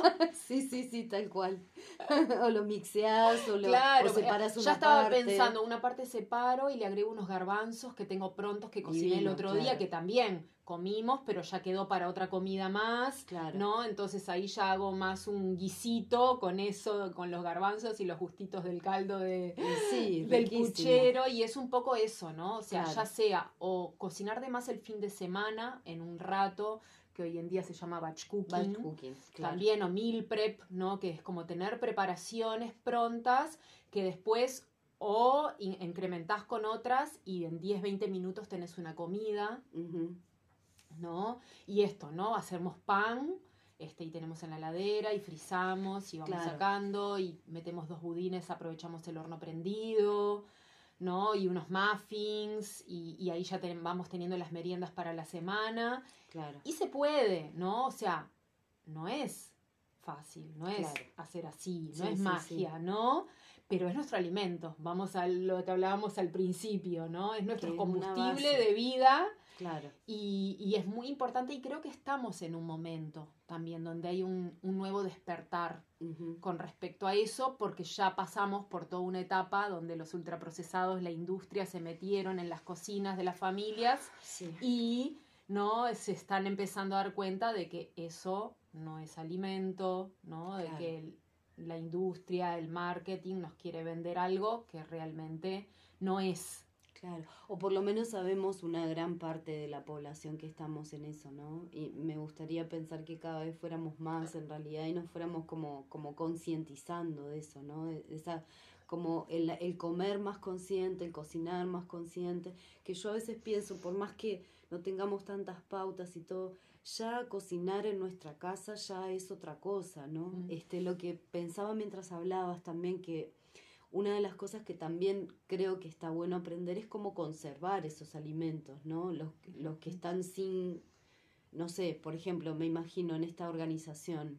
Sí, tal cual. O lo mixeás, Claro, o separas ya una estaba parte. pensando, una parte separo y le agrego unos garbanzos que tengo prontos que cociné el Divino, otro claro. día, que también comimos, pero ya quedó para otra comida más, Claro. ¿no? Entonces ahí ya hago más un guisito con eso, con los garbanzos y los justitos del caldo Sí, del riquísimo. puchero, y es un poco eso, ¿no? O sea, Claro. ya sea o cocinar de más el fin de semana en un rato, que hoy en día se llama batch cooking, Batch cooking, claro. también, o meal prep, ¿no? Que es como tener preparaciones prontas que después o incrementás con otras y en 10-20 minutos tenés una comida, Uh-huh. ¿no? Y esto, ¿no? Hacemos pan, y tenemos en la heladera y frizamos y vamos Claro. sacando y metemos 2 budines, aprovechamos el horno prendido, ¿no? Y unos muffins y ahí ya vamos teniendo las meriendas para la semana. Claro. Y se puede, ¿no? O sea, no es fácil, no es Claro. hacer así, no Sí, es sí, magia, ¿no? Pero es nuestro alimento, vamos a lo que hablábamos al principio, ¿no? Es nuestro Que es una combustible base. de vida. Claro. Y es muy importante, y creo que estamos en un momento también donde hay un nuevo despertar Uh-huh. con respecto a eso, porque ya pasamos por toda una etapa donde los ultraprocesados, la industria, se metieron en las cocinas de las familias Sí. y no se están empezando a dar cuenta de que eso no es alimento, ¿no? De Claro. que la industria, el marketing nos quiere vender algo que realmente no es. Claro, o por lo menos sabemos una gran parte de la población que estamos en eso, ¿no? Y me gustaría pensar que cada vez fuéramos más en realidad y nos fuéramos como concientizando de eso, ¿no? De esa, como el comer más consciente, el cocinar más consciente, que yo a veces pienso, por más que no tengamos tantas pautas y todo, ya cocinar en nuestra casa ya es otra cosa, ¿no? Lo que pensaba mientras hablabas también, que una de las cosas que también creo que está bueno aprender es cómo conservar esos alimentos, ¿no? Los que están sin, no sé, por ejemplo, me imagino en esta organización,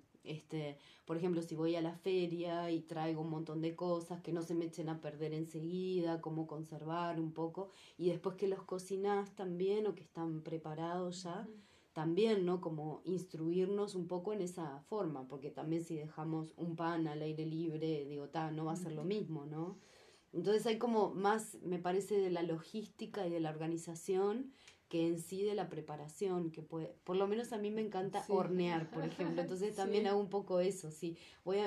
por ejemplo, si voy a la feria y traigo un montón de cosas que no se me echen a perder enseguida, cómo conservar un poco, y después que los cocinás también o que están preparados ya, también, ¿no? Como instruirnos un poco en esa forma, porque también si dejamos un pan al aire libre, digo, no va a ser lo mismo, ¿no? Entonces hay como más, me parece, de la logística y de la organización que en sí de la preparación, que puede, por lo menos a mí me encanta hornear, por ejemplo, entonces también hago un poco eso, sí.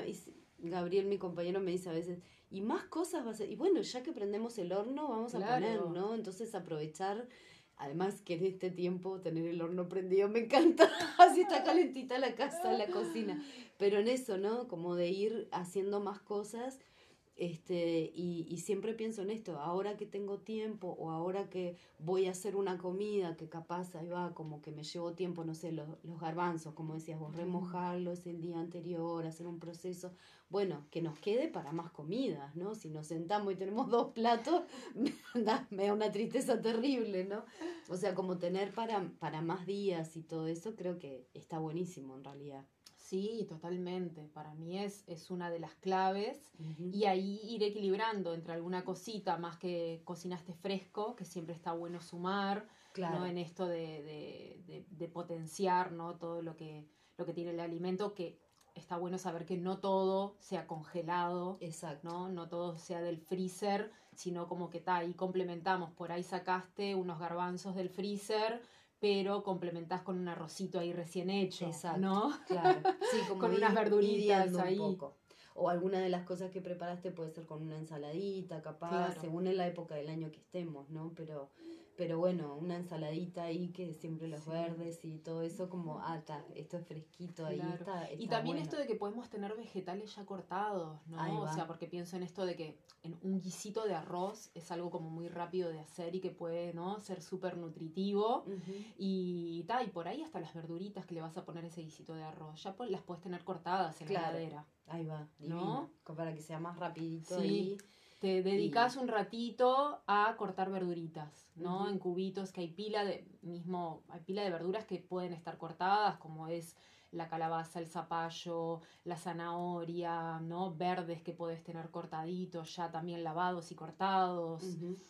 Gabriel, mi compañero, me dice a veces, y más cosas va a ser, y bueno, ya que prendemos el horno, vamos a poner, ¿no? Entonces aprovechar. Además que en este tiempo tener el horno prendido me encanta, así está calentita la casa, la cocina. Pero en eso, ¿no? Como de ir haciendo más cosas, y siempre pienso en esto, ahora que tengo tiempo o ahora que voy a hacer una comida que capaz ahí va, como que me llevo tiempo, no sé, los garbanzos, como decías vos, remojarlos el día anterior, hacer un proceso, bueno, que nos quede para más comidas, ¿no? Si nos sentamos y tenemos 2 platos, me da una tristeza terrible, ¿no? O sea, como tener para más días y todo eso, creo que está buenísimo en realidad. Sí, totalmente. Para mí es una de las claves. Uh-huh. Y ahí ir equilibrando entre alguna cosita más que cocinaste fresco, que siempre está bueno sumar, Claro. ¿no? En esto de potenciar, ¿no? Todo lo que tiene el alimento, que está bueno saber que no todo sea congelado. Exacto. No todo sea del freezer, sino como que ahí complementamos. Por ahí sacaste unos garbanzos del freezer, pero complementás con un arrocito ahí recién hecho, exacto, ¿no? claro. Sí, como con unas verduritas ahí. Un poco. O alguna de las cosas que preparaste puede ser con una ensaladita, capaz, Claro. según en la época del año que estemos, ¿no? Pero bueno, una ensaladita ahí que siempre los verdes y todo eso como, esto es fresquito, ahí Claro. está Y también bueno. esto de que podemos tener vegetales ya cortados, ¿no? O sea, porque pienso en esto de que en un guisito de arroz es algo como muy rápido de hacer y que puede, ¿no?, ser súper nutritivo. Y por ahí hasta las verduritas que le vas a poner a ese guisito de arroz, ya las puedes tener cortadas en la heladera. Ahí va, divino, ¿no? Para que sea más rapidito sí. ahí. Te dedicas un ratito a cortar verduritas, ¿no? En cubitos, que hay pila de verduras que pueden estar cortadas, como es la calabaza, el zapallo, la zanahoria, ¿no? Verdes que podés tener cortaditos, ya también lavados y cortados.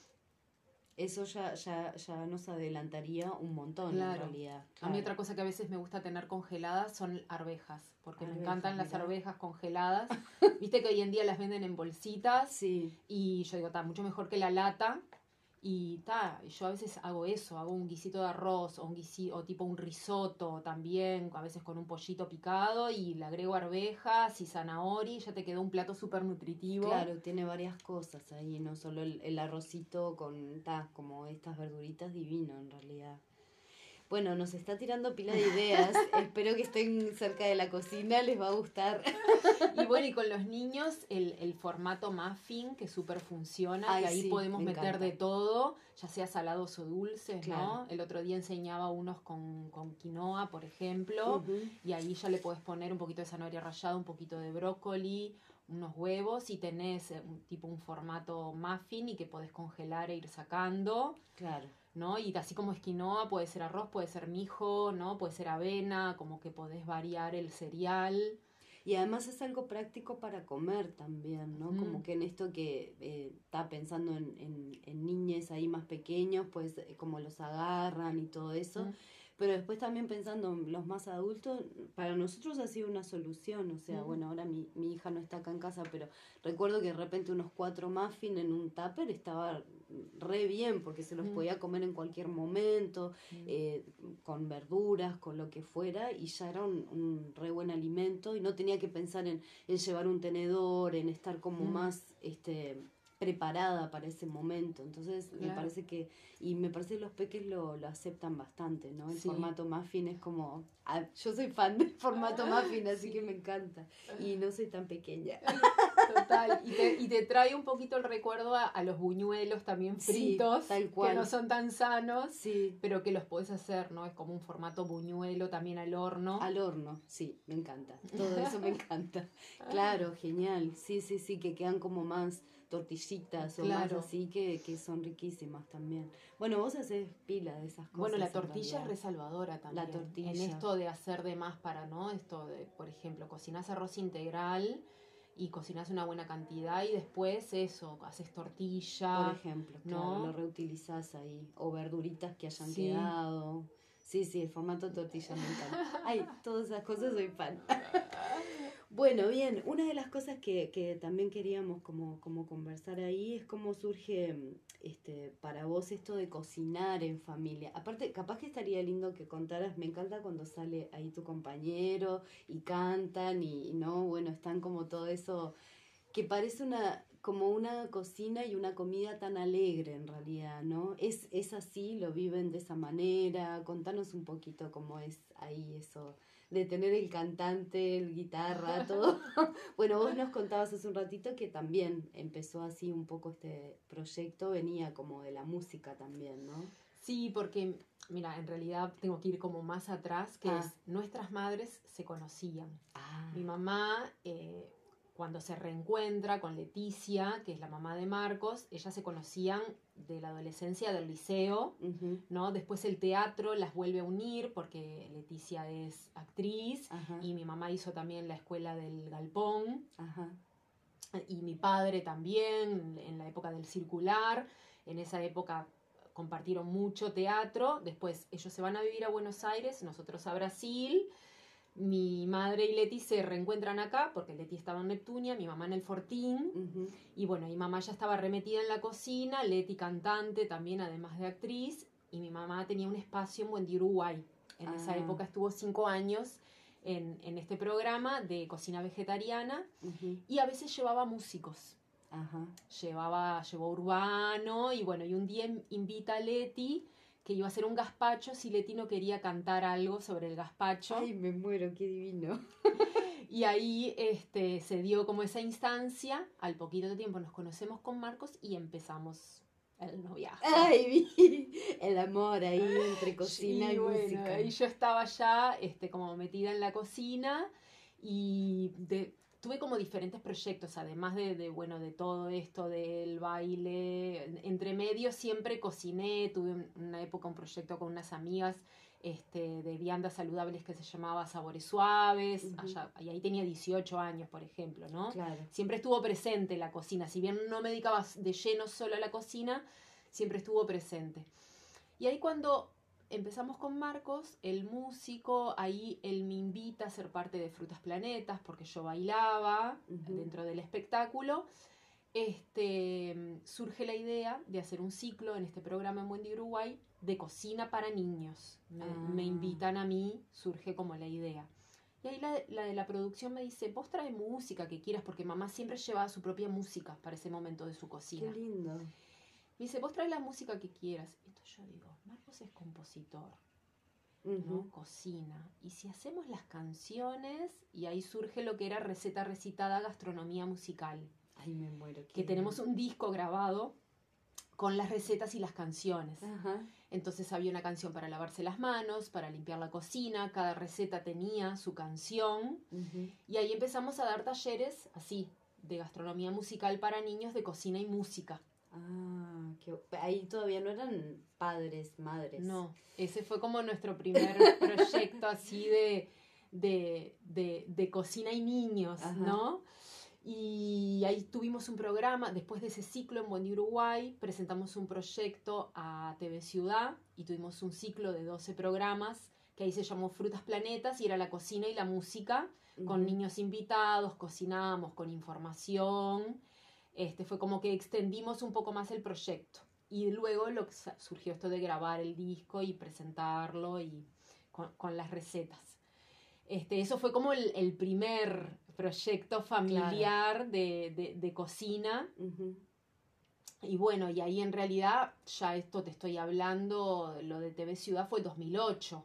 Eso ya nos adelantaría un montón, en realidad. Claro. A mí otra cosa que a veces me gusta tener congeladas son arvejas, porque me encantan las arvejas congeladas. Viste que hoy en día las venden en bolsitas. Sí. Y yo digo, mucho mejor que la lata. Y yo a veces hago eso, hago un guisito de arroz o tipo un risotto también, a veces con un pollito picado y le agrego arvejas y zanahoria y ya te quedó un plato súper nutritivo. Claro, tiene varias cosas ahí, no solo el arrocito con como estas verduritas, divino en realidad. Bueno, nos está tirando pila de ideas. Espero que estén cerca de la cocina, les va a gustar. Y bueno, y con los niños, el formato muffin, que súper funciona, que ahí podemos meter de todo, ya sea salados o dulces, ¿no? El otro día enseñaba unos con quinoa, por ejemplo, y ahí ya le podés poner un poquito de zanahoria rallada, un poquito de brócoli, unos huevos, y tenés un formato muffin y que podés congelar e ir sacando. Claro. ¿No? Y así como es quinoa, puede ser arroz, puede ser mijo, ¿no? Puede ser avena, como que podés variar el cereal. Y además es algo práctico para comer también, ¿no? Como que en esto que está pensando en niñes ahí más pequeños, pues como los agarran y todo eso. Pero después también pensando en los más adultos, para nosotros ha sido una solución. O sea, bueno, ahora mi hija no está acá en casa, pero recuerdo que de repente unos 4 muffins en un tupper estaba re bien, porque se los podía comer en cualquier momento, con verduras, con lo que fuera, y ya era un re buen alimento, y no tenía que pensar en llevar un tenedor, en estar como más preparada para ese momento. Entonces me parece que los peques lo aceptan bastante, ¿no? El formato muffin es como, yo soy fan del formato muffin, así que me encanta, y no soy tan pequeña. Total, y te trae un poquito el recuerdo a los buñuelos también fritos, tal cual, que no son tan sanos, pero que los podés hacer, ¿no? Es como un formato buñuelo también al horno. Al horno, sí, me encanta, todo eso me encanta. Claro, genial, sí, que quedan como más tortillitas o más así, que son riquísimas también. Bueno, vos haces pila de esas cosas. Bueno, la tortilla es resalvadora también. La tortilla. En esto de hacer de más para, ¿no? Esto de, por ejemplo, cocinás arroz integral y cocinás una buena cantidad y después eso, haces tortilla. Por ejemplo, ¿no? Claro, lo reutilizás ahí. O verduritas que hayan quedado. Sí, el formato tortilla me encanta. Ay, todas esas cosas soy fan. Bueno, bien, una de las cosas que también queríamos como conversar ahí es cómo surge para vos esto de cocinar en familia. Aparte, capaz que estaría lindo que contaras, me encanta cuando sale ahí tu compañero y cantan y no, bueno, están como todo eso que parece como una cocina y una comida tan alegre en realidad, ¿no? Es así, lo viven de esa manera. Contanos un poquito cómo es ahí eso de tener el cantante, el guitarra, todo. Bueno, vos nos contabas hace un ratito que también empezó así un poco este proyecto, venía como de la música también, ¿no? Sí, porque, mira, en realidad tengo que ir como más atrás, que es, nuestras madres se conocían. Mi mamá, cuando se reencuentra con Leticia, que es la mamá de Marcos, ellas se conocían de la adolescencia, del liceo, ¿no? Después el teatro las vuelve a unir porque Leticia es actriz y mi mamá hizo también la escuela del Galpón y mi padre también en la época del circular. En esa época compartieron mucho teatro. Después ellos se van a vivir a Buenos Aires, nosotros a Brasil. Mi madre y Leti se reencuentran acá porque Leti estaba en Neptunia, mi mamá en el Fortín. Y bueno, mi mamá ya estaba remetida en la cocina, Leti cantante también, además de actriz. y mi mamá tenía un espacio en Buen Día, Uruguay. En esa época estuvo 5 años en este programa de cocina vegetariana y a veces llevaba músicos. Llevó Urbano y bueno, y un día invita a Leti que iba a hacer un gazpacho si Leti no quería cantar algo sobre el gazpacho. Ay, me muero, qué divino. Y ahí se dio como esa instancia, al poquito de tiempo nos conocemos con Marcos y empezamos el noviazgo. Ay, el amor ahí entre cocina y bueno, música. Y yo estaba ya como metida en la cocina y tuve como diferentes proyectos, además de todo esto del baile. Entre medio siempre cociné, tuve una época un proyecto con unas amigas de viandas saludables que se llamaba Sabores Suaves, y ahí tenía 18 años, por ejemplo, ¿no? Claro. Siempre estuvo presente la cocina, si bien no me dedicaba de lleno solo a la cocina, siempre estuvo presente. Y ahí cuando empezamos con Marcos, el músico, ahí él me invita a ser parte de Frutas Planetas, porque yo bailaba dentro del espectáculo. Surge la idea de hacer un ciclo en este programa en Buen Día, Uruguay, de cocina para niños. Me invitan a mí, surge como la idea. Y ahí la de la producción me dice, vos trae música que quieras, porque mamá siempre llevaba su propia música para ese momento de su cocina. Qué lindo. Me dice, vos trae la música que quieras. Entonces yo digo, Marcos es compositor, ¿no? Cocina. Y si hacemos las canciones, y ahí surge lo que era Receta Recitada, Gastronomía Musical. Ay, me muero. Que tenemos un disco grabado con las recetas y las canciones. Entonces había una canción para lavarse las manos, para limpiar la cocina, cada receta tenía su canción. Y ahí empezamos a dar talleres así, de gastronomía musical para niños, de cocina y música. Ahí todavía no eran padres, madres. No, ese fue como nuestro primer proyecto así de cocina y niños, ¿no? Y ahí tuvimos un programa, después de ese ciclo en Buen Día, Uruguay, presentamos un proyecto a TV Ciudad y tuvimos un ciclo de 12 programas que ahí se llamó Frutas Planetas y era la cocina y la música, con niños invitados, cocinábamos con información. Fue como que extendimos un poco más el proyecto. Y luego surgió esto de grabar el disco y presentarlo y con las recetas. Eso fue como el primer proyecto familiar de cocina. Y bueno, y ahí en realidad, ya esto te estoy hablando, lo de TV Ciudad fue 2008.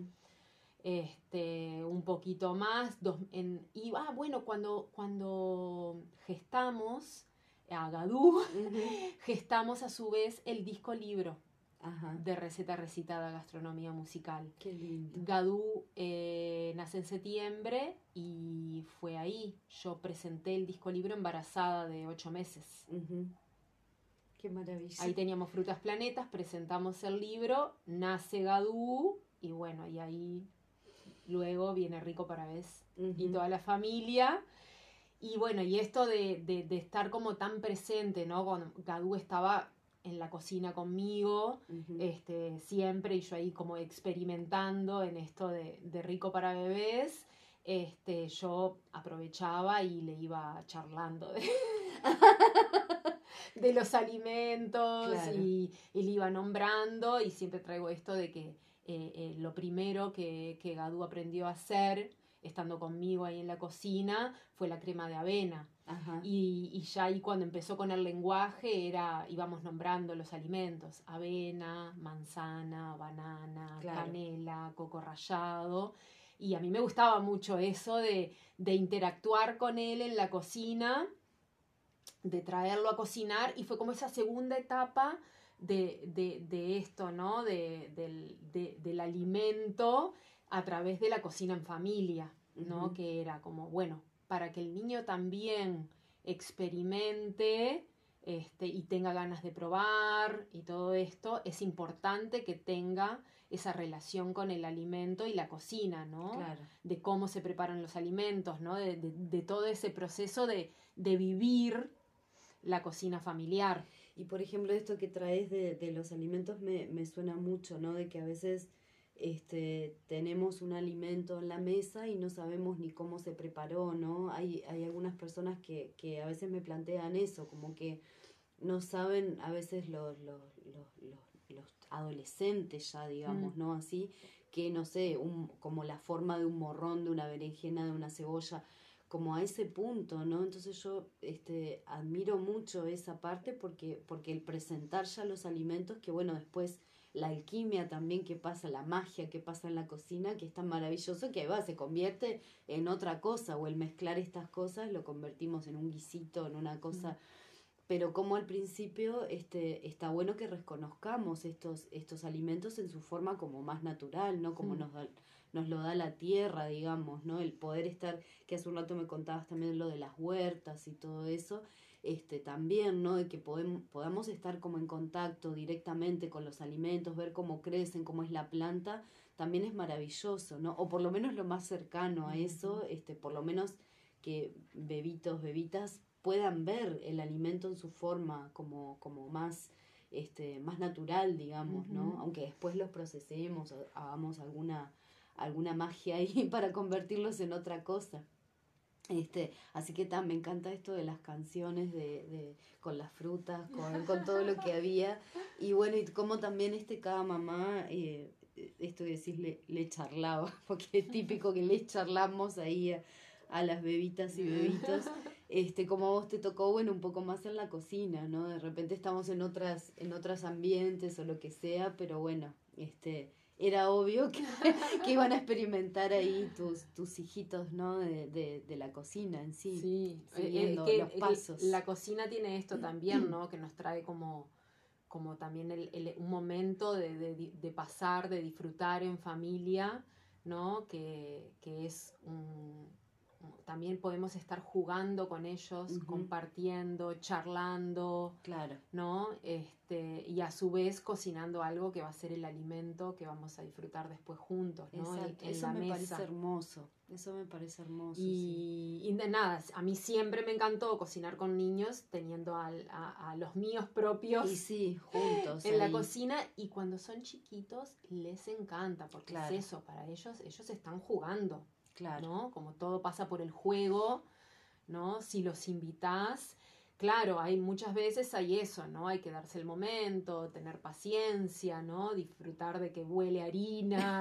Un poquito más. Bueno, cuando gestamos a Gadú, gestamos a su vez el disco libro de Receta Recitada, Gastronomía Musical. Qué lindo. Gadú nace en septiembre y fue ahí. Yo presenté el disco libro embarazada de 8 meses. Qué maravilla. Ahí teníamos Frutas Planetas, presentamos el libro, nace Gadú y bueno, y ahí luego viene Rico para Vez y toda la familia. Y bueno, y esto de estar como tan presente, ¿no? Cuando Gadú estaba en la cocina conmigo, siempre, y yo ahí como experimentando en esto de Rico para Bebés, yo aprovechaba y le iba charlando de los alimentos, claro. y le iba nombrando, y siempre traigo esto de que lo primero que Gadú aprendió a hacer, estando conmigo ahí en la cocina, fue la crema de avena. Y ya ahí cuando empezó con el lenguaje íbamos nombrando los alimentos: avena, manzana, banana, claro. Canela, coco rallado. Y a mí me gustaba mucho eso de interactuar con él en la cocina, de traerlo a cocinar, y fue como esa segunda etapa de esto, ¿no? Del alimento a través de la cocina en familia, ¿no? Que era como, bueno, para que el niño también experimente y tenga ganas de probar y todo esto, es importante que tenga esa relación con el alimento y la cocina, ¿no? Claro. De cómo se preparan los alimentos, ¿no? De todo ese proceso de vivir la cocina familiar. Y por ejemplo, esto que traes de los alimentos me suena mucho, ¿no? De que a veces tenemos un alimento en la mesa y no sabemos ni cómo se preparó, ¿no? Hay algunas personas que a veces me plantean eso, como que no saben a veces los adolescentes ya, digamos, ¿no? Así que, no sé, como la forma de un morrón, de una berenjena, de una cebolla, como a ese punto, ¿no? Entonces yo admiro mucho esa parte porque el presentar ya los alimentos, que bueno, después la alquimia también que pasa, la magia que pasa en la cocina, que es tan maravilloso que se convierte en otra cosa, o el mezclar estas cosas lo convertimos en un guisito, en una cosa, pero como al principio está bueno que reconozcamos estos alimentos en su forma como más natural, ¿no? Como nos lo da la tierra, digamos, ¿no? El poder estar, que hace un rato me contabas también lo de las huertas y todo eso, también, ¿no? De que podamos estar como en contacto directamente con los alimentos, ver cómo crecen, cómo es la planta, también es maravilloso, ¿no? O por lo menos lo más cercano a eso, por lo menos que bebitas puedan ver el alimento en su forma como más más natural, digamos, ¿no? Aunque después los procesemos, hagamos alguna magia ahí para convertirlos en otra cosa. Así que me encanta esto de las canciones con las frutas, con todo lo que había. Y bueno, y como también cada mamá, esto de decir le charlaba, porque es típico que le charlamos ahí a las bebitas y bebitos. Como a vos te tocó, bueno, un poco más en la cocina, ¿no? De repente estamos en otros ambientes o lo que sea, pero bueno, era obvio que iban a experimentar ahí tus hijitos, ¿no? De la cocina en sí. Sí, siguiendo los pasos. La cocina tiene esto también, ¿no? Que nos trae como también un momento de pasar, de disfrutar en familia, ¿no? Que es también podemos estar jugando con ellos, compartiendo, charlando, claro, ¿no? Y a su vez cocinando algo que va a ser el alimento que vamos a disfrutar después juntos, ¿no? Exacto. En Eso la me mesa. parece hermoso. Eso me parece hermoso. Y de nada, a mí siempre me encantó cocinar con niños, teniendo a los míos propios y sí, juntos en ahí. la cocina, y cuando son chiquitos les encanta, porque claro, es eso, para ellos están jugando, claro, ¿no? Como todo pasa por el juego, ¿no? Si los invitás, claro, hay muchas veces hay eso, ¿no? Hay que darse el momento, tener paciencia, ¿no? Disfrutar de que huele harina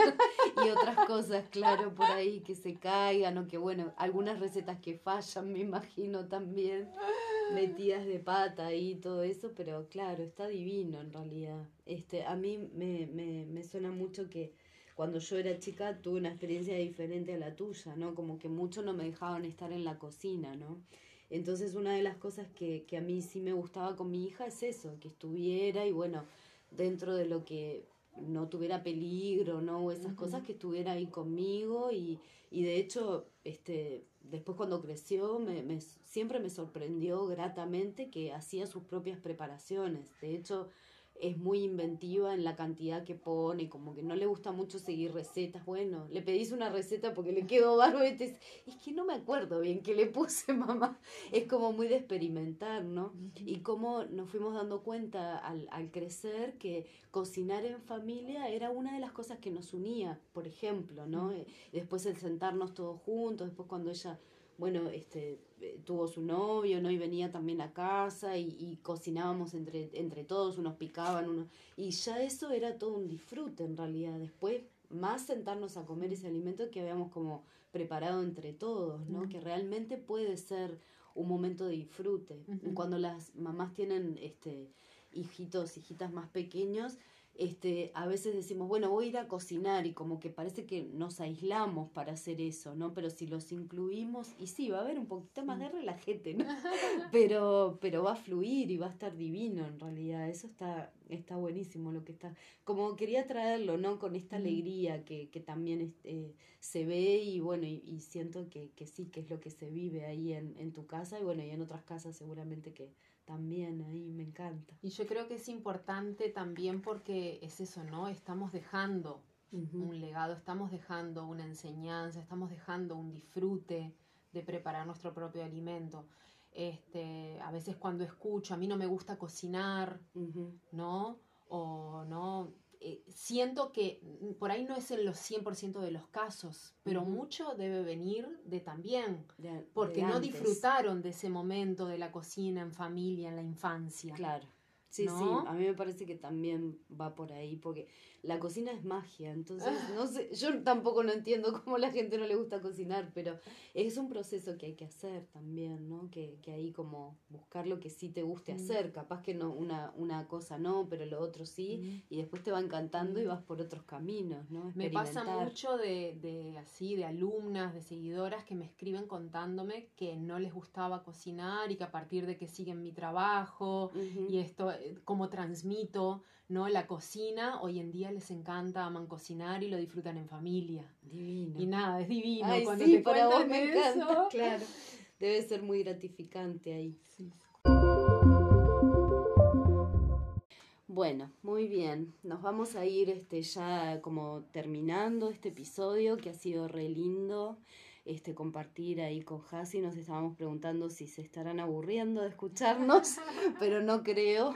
y otras cosas, claro, por ahí que se caigan, o que bueno, algunas recetas que fallan, me imagino también, metidas de pata y todo eso, pero claro, está divino en realidad. A mí me suena mucho que cuando yo era chica tuve una experiencia diferente a la tuya, ¿no? Como que mucho no me dejaban estar en la cocina, ¿no? Entonces una de las cosas que a mí sí me gustaba con mi hija es eso, que estuviera y bueno, dentro de lo que no tuviera peligro, ¿no? O esas cosas, que estuviera ahí conmigo y de hecho, después cuando creció siempre me sorprendió gratamente que hacía sus propias preparaciones. De hecho, es muy inventiva en la cantidad que pone, como que no le gusta mucho seguir recetas. Bueno, le pedís una receta porque le quedó bárbaro y es que no me acuerdo bien qué le puse, mamá. Es como muy de experimentar, ¿no? Y cómo nos fuimos dando cuenta al crecer que cocinar en familia era una de las cosas que nos unía, por ejemplo, ¿no? Después el sentarnos todos juntos, después cuando ella, bueno, tuvo su novio, ¿no? Y venía también a casa y cocinábamos entre todos, unos picaban, y ya eso era todo un disfrute en realidad. Después, más sentarnos a comer ese alimento que habíamos como preparado entre todos, ¿no? Que realmente puede ser un momento de disfrute. Cuando las mamás tienen hijitas más pequeños, a veces decimos, bueno, voy a ir a cocinar, y como que parece que nos aislamos para hacer eso, ¿no? Pero si los incluimos, y sí, va a haber un poquito más de relajete, ¿no? pero va a fluir y va a estar divino en realidad. Eso está buenísimo lo que está. Como quería traerlo, ¿no? Con esta alegría que también se ve, y bueno, y siento que sí, que es lo que se vive ahí en tu casa, y bueno, y en otras casas seguramente que también, ahí me encanta. Y yo creo que es importante también porque es eso, ¿no? Estamos dejando un legado, estamos dejando una enseñanza, estamos dejando un disfrute de preparar nuestro propio alimento. A veces cuando escucho, a mí no me gusta cocinar, ¿no? O no, siento que por ahí no es en los 100% de los casos, pero mucho debe venir de también, porque no disfrutaron de ese momento de la cocina en familia, en la infancia. Claro. Sí, ¿no? sí, a mí me parece que también va por ahí, porque la cocina es magia, entonces, no sé, yo tampoco no entiendo cómo a la gente no le gusta cocinar, pero es un proceso que hay que hacer también, ¿no? Que ahí como buscar lo que sí te guste hacer, capaz que no, una cosa no, pero lo otro sí, y después te va encantando y vas por otros caminos, ¿no? Me pasa Experimentar. mucho de alumnas, de seguidoras que me escriben contándome que no les gustaba cocinar y que a partir de que siguen mi trabajo y esto, cómo transmito, ¿no? La cocina, hoy en día les encanta, aman cocinar y lo disfrutan en familia. Divino. Y nada, es divino. Ay, Cuando sí, te para vos cuentan me eso, encanta, claro. Debe ser muy gratificante ahí. sí. Bueno, muy bien. Nos vamos a ir ya como terminando este episodio que ha sido re lindo compartir ahí con Hasi. Nos estábamos preguntando si se estarán aburriendo de escucharnos, pero no creo.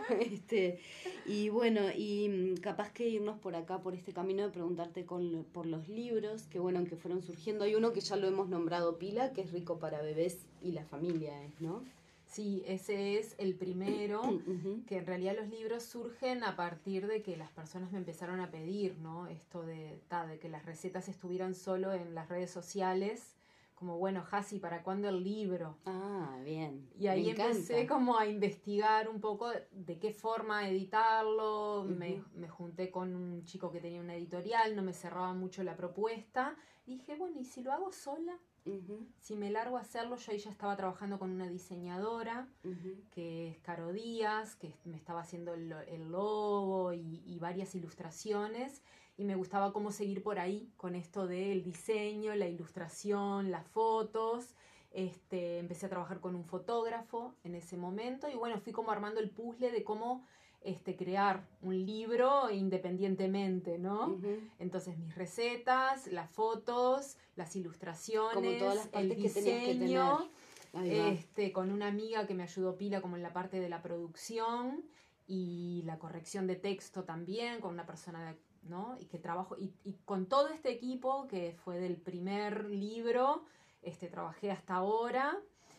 Y bueno, y capaz que irnos por acá, por este camino de preguntarte por los libros, que bueno, que fueron surgiendo. Hay uno que ya lo hemos nombrado pila, que es Rico para bebés y la familia, ¿no? Sí, ese es el primero, que en realidad los libros surgen a partir de que las personas me empezaron a pedir, ¿no? Esto de que las recetas estuvieran solo en las redes sociales, como bueno, Hasi, ¿para cuándo el libro? Ah, bien. Y ahí Me empecé encanta. como a investigar un poco de qué forma editarlo, me junté con un chico que tenía una editorial, no me cerraba mucho la propuesta, y dije, bueno, ¿y si lo hago sola? Si me largo a hacerlo, yo ahí ya estaba trabajando con una diseñadora, que es Caro Díaz, que me estaba haciendo el logo y varias ilustraciones, y me gustaba cómo seguir por ahí con esto del diseño, la ilustración, las fotos. Empecé a trabajar con un fotógrafo en ese momento y bueno, fui como armando el puzzle de cómo crear un libro independientemente, ¿no? Entonces mis recetas, las fotos, las ilustraciones, como todas las partes el que tenías que diseño, tener. con una amiga que me ayudó pila como en la parte de la producción y la corrección de texto también, con una persona, ¿no? Y que trabajo, y con todo este equipo que fue del primer libro, trabajé hasta ahora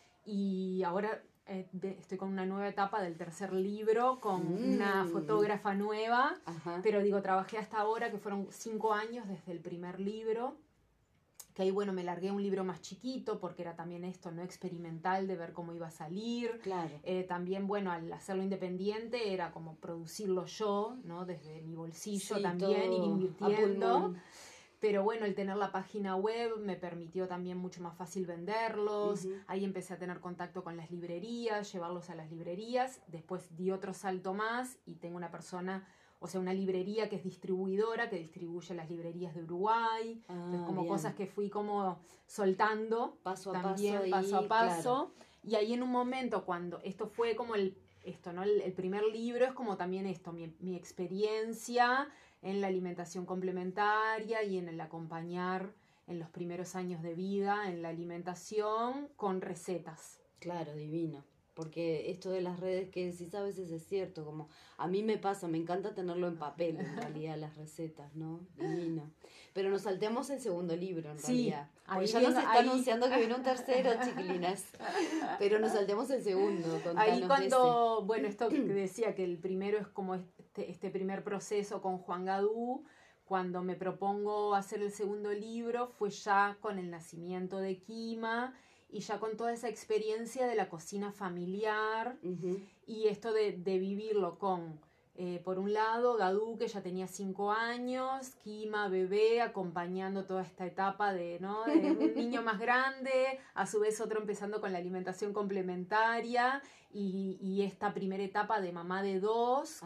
y ahora estoy con una nueva etapa del tercer libro con una fotógrafa nueva, pero digo, trabajé hasta ahora que fueron 5 años desde el primer libro, que ahí bueno, me largué un libro más chiquito porque era también esto, no experimental de ver cómo iba a salir. Claro. También bueno, al hacerlo independiente era como producirlo yo, ¿no? Desde mi bolsillo Sí, también, ir todo invirtiendo. Pero bueno, el tener la página web me permitió también mucho más fácil venderlos. Ahí empecé a tener contacto con las librerías, llevarlos a las librerías. Después di otro salto más y tengo una persona, o sea, una librería que es distribuidora, que distribuye las librerías de Uruguay. Entonces, como bien. cosas que fui como soltando paso a también, paso a paso. Y ahí en un momento, cuando esto fue como el primer libro, es como también esto, mi experiencia en la alimentación complementaria y en el acompañar en los primeros años de vida en la alimentación con recetas. Claro, divino. Porque esto de las redes que decís a veces es cierto, como a mí me pasa, me encanta tenerlo en papel en realidad las recetas, ¿no? Divino. Pero nos salteamos el segundo libro en realidad. Porque ya nos está anunciando que viene un tercero, chiquilinas. Pero nos saltemos el segundo. Ahí cuando, bueno, esto que decía que el primero es como este primer proceso con Juan Gadú, cuando me propongo hacer el segundo libro fue ya con el nacimiento de Kima y ya con toda esa experiencia de la cocina familiar y esto de vivirlo con, por un lado, Gadú, que ya tenía 5 años, Kima, bebé, acompañando toda esta etapa de, ¿no? de un niño más grande, a su vez otro empezando con la alimentación complementaria y esta primera etapa de mamá de 2,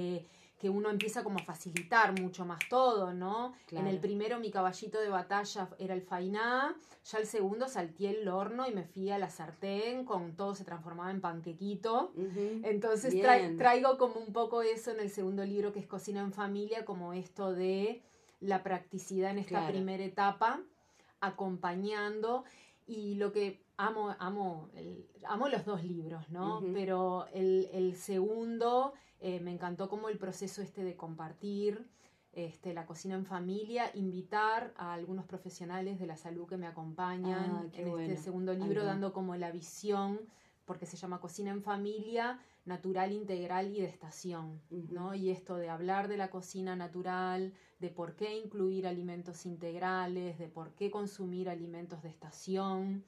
que uno empieza como a facilitar mucho más todo, ¿no? Claro. En el primero mi caballito de batalla era el fainá, ya el segundo salté el horno y me fui a la sartén, con todo se transformaba en panquequito. Entonces traigo como un poco eso en el segundo libro, que es Cocina en Familia, como esto de la practicidad en esta primera etapa, acompañando, y lo que amo los 2 libros, ¿no? Pero el segundo me encantó como el proceso de compartir la cocina en familia, invitar a algunos profesionales de la salud que me acompañan en este segundo libro, dando como la visión, porque se llama Cocina en Familia, natural, integral y de estación, ¿no? Y esto de hablar de la cocina natural, de por qué incluir alimentos integrales, de por qué consumir alimentos de estación.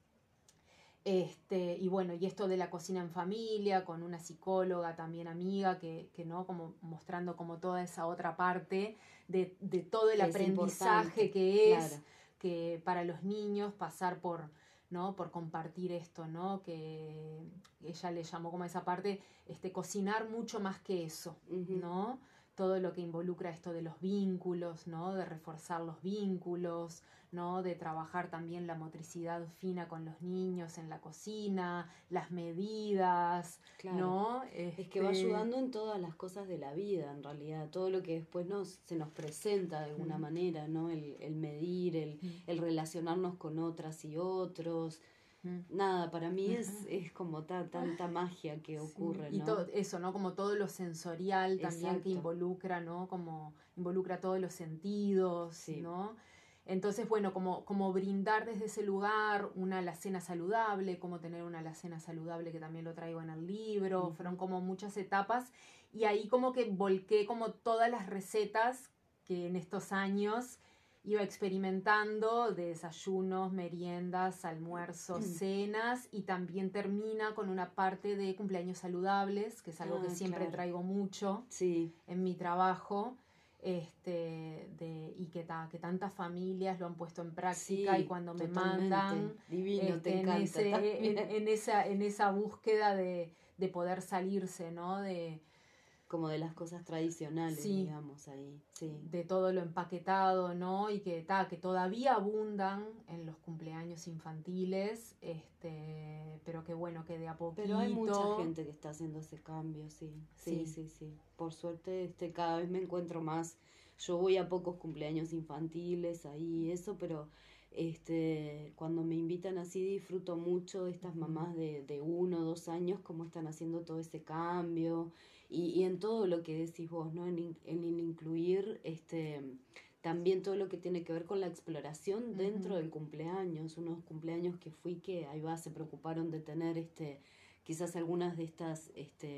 Y bueno, y esto de la cocina en familia, con una psicóloga también amiga, que ¿no? Como mostrando como toda esa otra parte de todo el aprendizaje que es, claro, que para los niños pasar por, ¿no? Por compartir esto, ¿no? Que ella le llamó como esa parte, cocinar mucho más que eso, ¿no? Todo lo que involucra esto de los vínculos, ¿no? De reforzar los vínculos, ¿no? De trabajar también la motricidad fina con los niños en la cocina, las medidas, claro. ¿no? Es que va ayudando en todas las cosas de la vida, en realidad, todo lo que después se nos presenta de alguna manera, ¿no? El medir, el relacionarnos con otras y otros. Nada, para mí es como tanta magia que ocurre, y ¿no? todo eso, ¿no? Como todo lo sensorial también. Exacto. Que involucra, ¿no? Como involucra todos los sentidos, sí. ¿No? Entonces, bueno, como brindar desde ese lugar una alacena saludable, como tener una alacena saludable, que también lo traigo en el libro, fueron como muchas etapas, y ahí como que volqué como todas las recetas que en estos años iba experimentando, de desayunos, meriendas, almuerzos, cenas, y también termina con una parte de cumpleaños saludables, que es algo que siempre traigo mucho en mi trabajo. Y que tantas familias lo han puesto en práctica, y cuando me mandan divino, te encanta, en esa búsqueda de poder salirse, ¿no? Como de las cosas tradicionales, digamos, ahí. Sí. De todo lo empaquetado, ¿no? Y que todavía abundan en los cumpleaños infantiles, pero que bueno, que de a poquito. Pero hay mucha gente que está haciendo ese cambio, sí. Por suerte, cada vez me encuentro más. Yo voy a pocos cumpleaños infantiles ahí, eso, pero cuando me invitan así disfruto mucho de estas mamás de 1 o 2 años, cómo están haciendo todo ese cambio. Y en todo lo que decís vos, ¿no? En incluir también todo lo que tiene que ver con la exploración dentro del cumpleaños. Unos cumpleaños que fui que ahí se preocuparon de tener quizás algunas de estas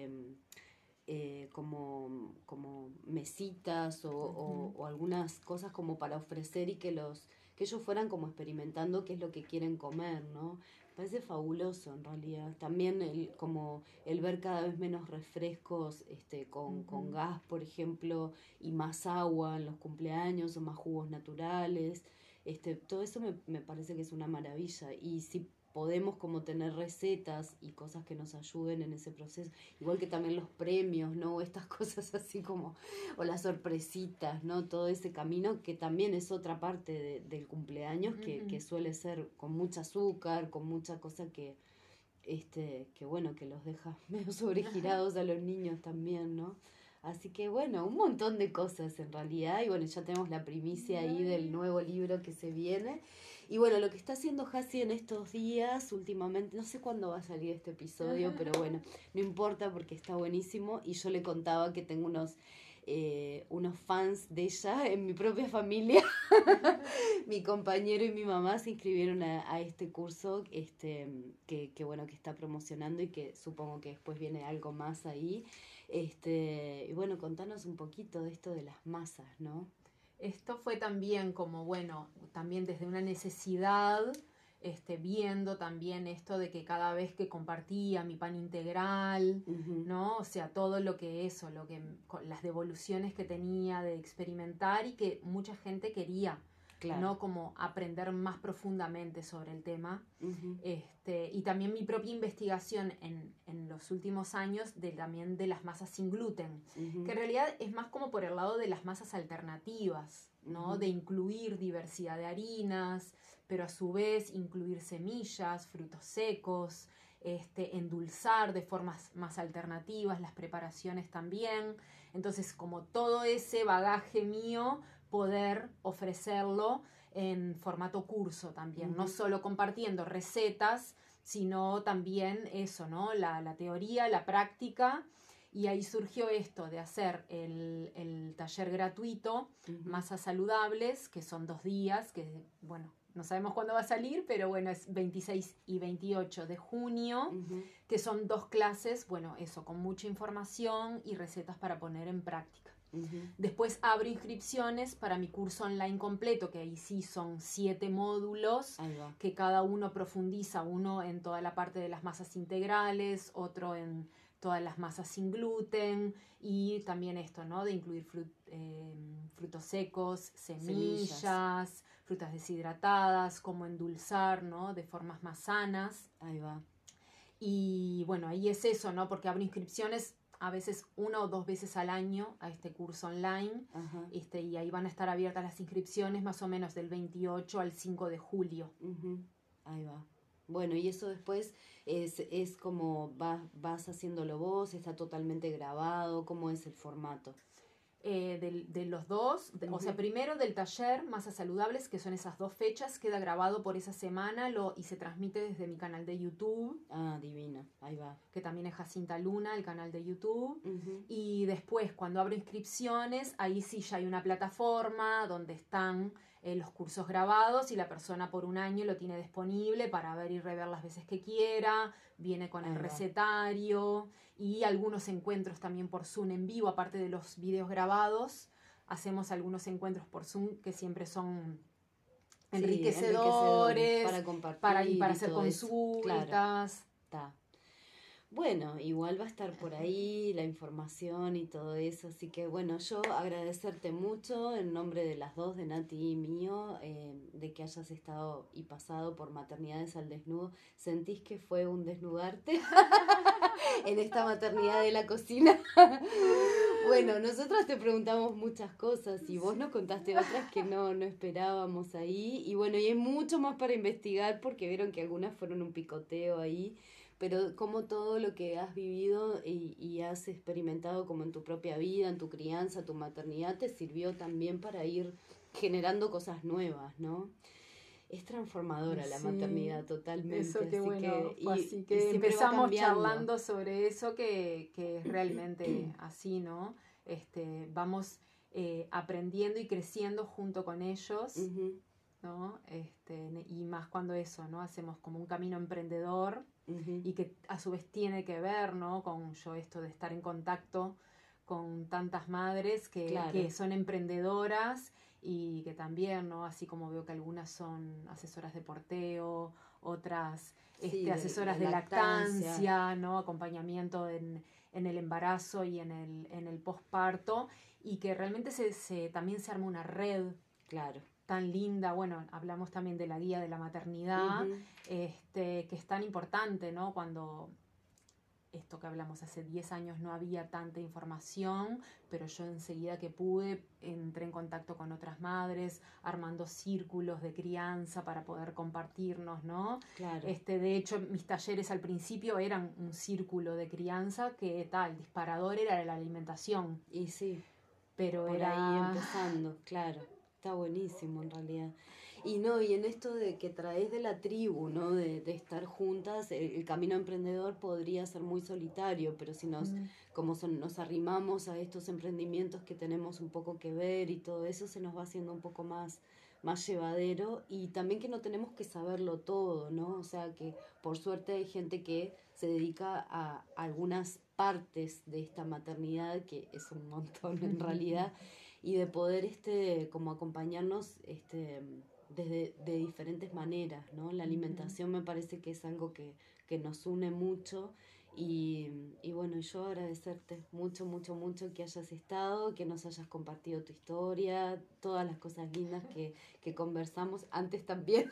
como mesitas o algunas cosas como para ofrecer, y que ellos fueran como experimentando qué es lo que quieren comer, ¿no? Parece fabuloso en realidad. También el ver cada vez menos refrescos con gas, por ejemplo, y más agua en los cumpleaños, o más jugos naturales. Todo eso me parece que es una maravilla. Y si podemos como tener recetas y cosas que nos ayuden en ese proceso, igual que también los premios, ¿no? Estas cosas así como, o las sorpresitas, ¿no? Todo ese camino que también es otra parte del cumpleaños, que suele ser con mucho azúcar, con mucha cosa que bueno, que los deja medio sobregirados a los niños también, ¿no? Así que bueno, un montón de cosas en realidad, y bueno, ya tenemos la primicia ahí del nuevo libro que se viene. Y bueno, lo que está haciendo Jassi en estos días, últimamente, no sé cuándo va a salir este episodio, pero bueno, no importa porque está buenísimo. Y yo le contaba que tengo unos fans de ella en mi propia familia. Mi compañero y mi mamá se inscribieron a este curso que bueno, que está promocionando, y que supongo que después viene algo más ahí. Y bueno, contanos un poquito de esto de las masas, ¿no? Esto fue también como, bueno, también desde una necesidad, viendo también esto de que cada vez que compartía mi pan integral, ¿no? O sea, todo lo que las devoluciones que tenía de experimentar, y que mucha gente quería, ¿no? Como aprender más profundamente sobre el tema. Y también mi propia investigación en los últimos años también de las masas sin gluten, que en realidad es más como por el lado de las masas alternativas, ¿no? De incluir diversidad de harinas, pero a su vez incluir semillas, frutos secos, endulzar de formas más alternativas las preparaciones también. Entonces, como todo ese bagaje mío, poder ofrecerlo en formato curso también, no solo compartiendo recetas, sino también eso, ¿no? La teoría, la práctica. Y ahí surgió esto de hacer el taller gratuito, Masas Saludables, que son 2 días, que bueno, no sabemos cuándo va a salir, pero bueno, es 26 y 28 de junio, que son 2 clases, bueno, eso, con mucha información y recetas para poner en práctica. Después abro inscripciones para mi curso online completo, que ahí sí son 7 módulos, que cada uno profundiza, uno en toda la parte de las masas integrales, otro en todas las masas sin gluten, y también esto, ¿no? De incluir frutos secos, semillas, frutas deshidratadas, cómo endulzar, ¿no? De formas más sanas. Ahí va. Y bueno, ahí es eso, ¿no? Porque abro inscripciones a veces 1 o 2 veces al año a este curso online. Y ahí van a estar abiertas las inscripciones más o menos del 28 al 5 de julio. Ahí va. Bueno, y eso después es como vas haciéndolo vos, está totalmente grabado, ¿cómo es el formato? De los dos, o sea, primero del taller Masas Saludables, que son esas 2 fechas, queda grabado por esa semana y se transmite desde mi canal de YouTube. Ah, divino, ahí va. Que también es Jacinta Luna, el canal de YouTube. Y después, cuando abro inscripciones, ahí sí ya hay una plataforma donde están los cursos grabados y la persona por 1 año lo tiene disponible para ver y rever las veces que quiera, viene con el recetario y algunos encuentros también por Zoom en vivo, aparte de los videos grabados, hacemos algunos encuentros por Zoom que siempre son enriquecedores para compartir para hacer consultas. Claro. Bueno, igual va a estar por ahí la información y todo eso, así que bueno, yo agradecerte mucho en nombre de las 2, de Nati y mío, de que hayas estado y pasado por Maternidades al Desnudo. ¿Sentís que fue un desnudarte en esta maternidad de la cocina? Bueno, nosotras te preguntamos muchas cosas y vos nos contaste otras que no esperábamos ahí, y bueno, y hay mucho más para investigar porque vieron que algunas fueron un picoteo ahí. Pero como todo lo que has vivido y has experimentado como en tu propia vida, en tu crianza, tu maternidad, te sirvió también para ir generando cosas nuevas, ¿no? Es transformadora la maternidad totalmente. Eso qué bueno. Así Y que empezamos charlando sobre eso que es realmente así, ¿no? Vamos aprendiendo y creciendo junto con ellos, ¿no? Y más cuando eso, ¿no? Hacemos como un camino emprendedor. Y que a su vez tiene que ver, ¿no? Con yo esto de estar en contacto con tantas madres que son emprendedoras y que también, ¿no? Así como veo que algunas son asesoras de porteo, otras asesoras de lactancia, ¿no? Acompañamiento en el embarazo y en el posparto, y que realmente también se arma una red. Claro. Tan linda. Bueno, hablamos también de la guía de la maternidad, que es tan importante, ¿no? Cuando esto que hablamos hace 10 años no había tanta información, pero yo enseguida que pude entré en contacto con otras madres, armando círculos de crianza para poder compartirnos, ¿no? Claro. De hecho, mis talleres al principio eran un círculo de crianza que el disparador era la alimentación. Y sí, pero por ahí empezando, claro. Está buenísimo en realidad. Y en esto de que traes de la tribu, ¿no? De estar juntas, el camino emprendedor podría ser muy solitario, pero si nos arrimamos a estos emprendimientos que tenemos un poco que ver y todo eso, se nos va haciendo un poco más llevadero, y también que no tenemos que saberlo todo, ¿no? O sea que por suerte hay gente que se dedica a algunas partes de esta maternidad, que es un montón en realidad, y de poder como acompañarnos de diferentes maneras, ¿no? La alimentación me parece que es algo que nos une mucho, y bueno, yo agradecerte mucho, mucho, mucho que hayas estado, que nos hayas compartido tu historia, todas las cosas lindas que conversamos antes también.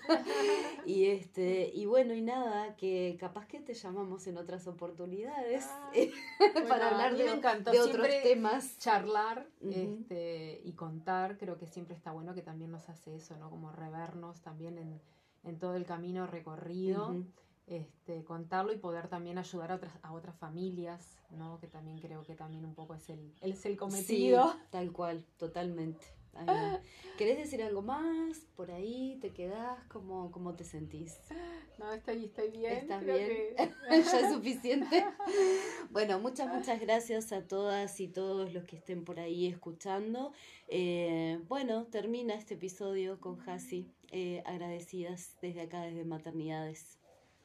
y bueno, y nada, que capaz que te llamamos en otras oportunidades para hablar de otros temas. Charlar y contar, creo que siempre está bueno, que también nos hace eso, ¿no? Como revernos también en todo el camino recorrido. Contarlo y poder también ayudar a otras familias, ¿no? Que también creo que también un poco es el cometido. Sí, tal cual, totalmente. Ahí va. ¿Querés decir algo más? ¿Por ahí te quedás? ¿Cómo te sentís? No, estoy bien. ¿Estás creo bien? ¿Ya es suficiente? Bueno, muchas gracias a todas y todos los que estén por ahí escuchando. Bueno, termina este episodio con Jasi. Agradecidas desde acá, desde Maternidades.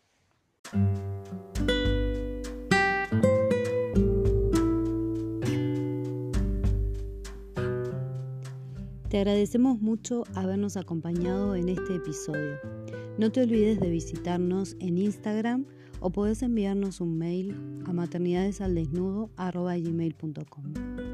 Te agradecemos mucho habernos acompañado en este episodio. No te olvides de visitarnos en Instagram o podés enviarnos un mail a maternidadesaldesnudo@gmail.com.